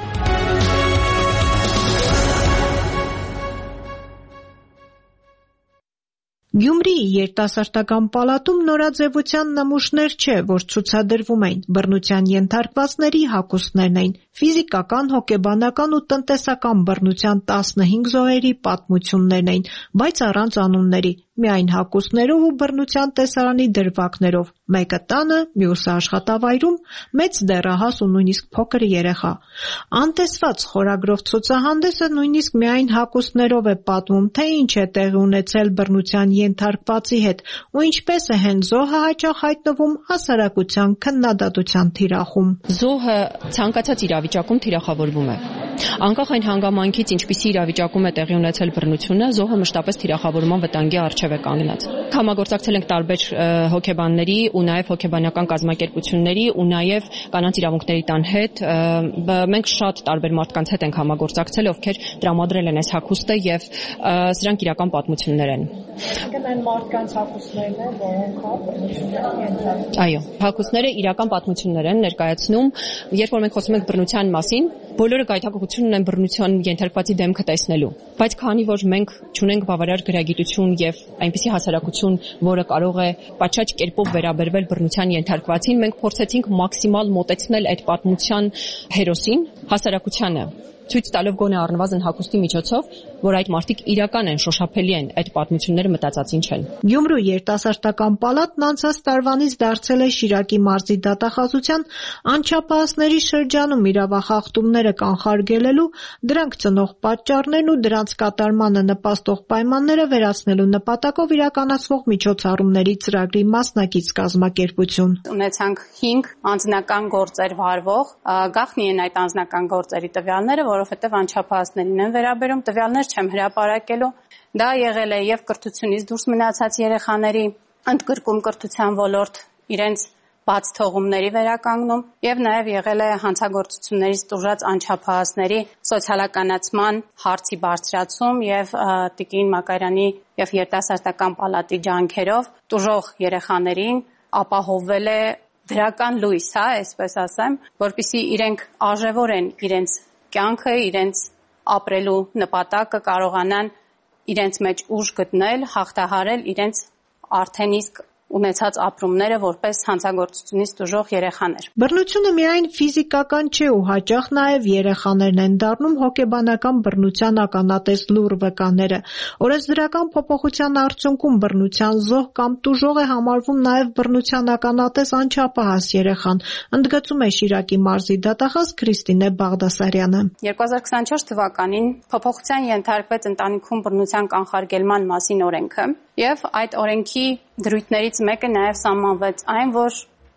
Գյումրիի երիտասարդական պալատում նորաձևության նմուշներ չէ, որ ցուցադրվում էին, բռնության ենթարկվածների հագուստներն էին, ֆիզիկական, հոգեբանական ու տնտեսական բռնության 15 զոհերի պատմություններն էին, բայց առանց անունների, միայն հագուստներով ու բռնության տեսարանի դրվագներով, մեկը տանը, մյուսը աշխատավայրում, մեծ դեռահաս ու նույնիսկ փոքր երեխա։ Անտեսված խորագրով ցուցահանդեսը նույնիսկ միայն հագուստներով է պատմում, թե ինչ է տեղի ունեցել բռնության ենթարկվածի հետ ու ինչպես է հենց զոհը հաճախ հայտնվում հասարակության քննադատության թիրախում։ Զոհը ցանկացած իրավիճակում թիրախավորվում է։ Անկախ այն հանգամանքից, ինչպիսի իրավիճակում է տեղի ունեցել բռնությունը, զոհը մշտապես թիրախավորման վտանգի առջև է կանգնած։ Համագործակցել ենք տարբեր հոգեբանների ու նաև հոգեբանական կազմակերպությունների ու նաև կանանց իրավունքների տան հետ։ Մենք շատ տարբեր մարդկանց հետ ենք համագործակցել, ովքեր տրամադրել են այս հագուստը եւ սրանք իրական պատմություններ են։ Այն մարդկանց հագուստներն են, որոնք բռնության ենթարկվում։ Այո, հագուստները իրական պատմություններ են ներկայացնում։ Երբ որ մենք խոսում ենք բռնության մասին, բոլորը գայթակղություն ունեն բռնության ենթարկվածի դեմքը տեսնելու, բայց քանի որ մենք չունենք բավարար գրագիտություն եւ այնպիսի հասարակություն, որը կարող է պատշաճ կերպով վերաբերվել բռնության ենթարկվածին, մենք փորձեցինք մաքսիմալ մոտեցնել այդ պատմության հերոսին, հասարակությանը, ցույց տալով գոնե առնվազն հագուստի միջոցով, որ այդ մարդիկ իրական են, շոշափելի են, այդ պատմությունները մտածածին չեն։ Գյումրու երիտասարդական պալատն անցած տարվանից դարձել է Շիրակի մարզի դատախազության անչափահասների շրջանում իրավախախտումները կանխարգելելու, դրանք ծնող պատճառներն ու դրանց կատարմանը նպաստող պայմանները վերացնելու նպատակով իրականացվող միջոցառումների ծրագրի մասնակից կազմակերպություն։ Ունեցանք 5 անձնական գործեր վարվող, գաղտնի են այդ անձնական գործերի տվյալները, որովհետև անչափահասներին են վերաբերում, տվյալներ չեմ հրապարակելու։ Դա եղել է եւ կրթությունից դուրս մնացած երեխաների ընդգրկում կրթության ոլորտ իրենց բաց թողումների վերականգնում եւ նաեւ եղել է հանցագործություններից տուժած անչափահասների սոցիալականացման հարցի բարձրացում եւ Տիկին Մակարյանի եւ երիտասարդական պալատի ջանքերով տուժող երեխաներին ապահովվել է դրական լույս, այսպես ասեմ, որպեսզի իրենք արժևորեն իրենց կյանքը, իրենց ապրելու նպատակը կարողանան իրենց մեջ ուժ գտնել, հաղթահարել իրենց արդեն իսկ ունեցած ապրումները որպես հանցագործությունից տուժող երեխաներ։ Բռնությունը միայն ֆիզիկական չէ ու հաճախ նաև երեխաներն են դառնում հոգեբանական բռնության ականատես լուռ վկաները։ Օրենսդրական փոփոխության արդյունքում բռնության զոհ կամ տուժող է համարվում նաև բռնության ականատես անչափահաս երեխան, ընդգծում է Շիրակի մարզի դատախազ Քրիստինե Բաղդասարյանը։ 2024 թվականին փոփոխության ենթարկվեց ընտանիքում բռնության կանխարգելման մասին օրենքը, եւ այդ օրենքի դրույթներից մեկը նաև սահմանվեց այն, որ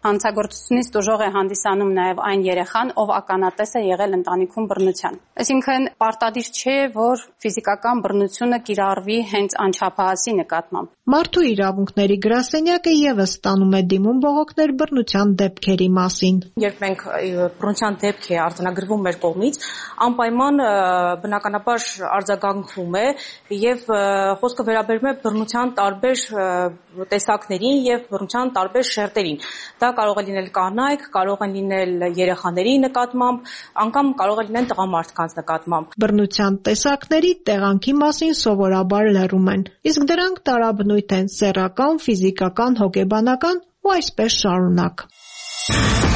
Հանցագործությունից տուժող է հանդիսանում նաև այն երեխան, ով ականատես է եղել ընտանիքում բռնության։ Այսինքն պարտադիր չէ, որ ֆիզիկական բռնությունը կիրառվի հենց անչափահասի նկատմամբ։ Մարդու իրավունքների գրասենյակը եւս ստանում է դիմում բողոքներ բռնության դեպքերի մասին։ Երբ մենք բռնության դեպք է արձանագրվում մեր կողմից, անպայման բնականաբար արձագանքվում է եւ խոսքը վերաբերում է բռնության տարբեր տեսակներին եւ բռնության տարբեր շերտերին։ Դա կարող է լինել կանայք, կարող են լինել երեխաների նկատմամբ, անգամ կարող է լինել տղամարդկանց նկատմամբ։ Բռնության տեսակների տեղանքի մասին սովորաբար լռում են, իսկ դրանք տարաբնույթ են՝ սեռական, ֆիզիկական, հոգեբանական ու այսպես շարունակ։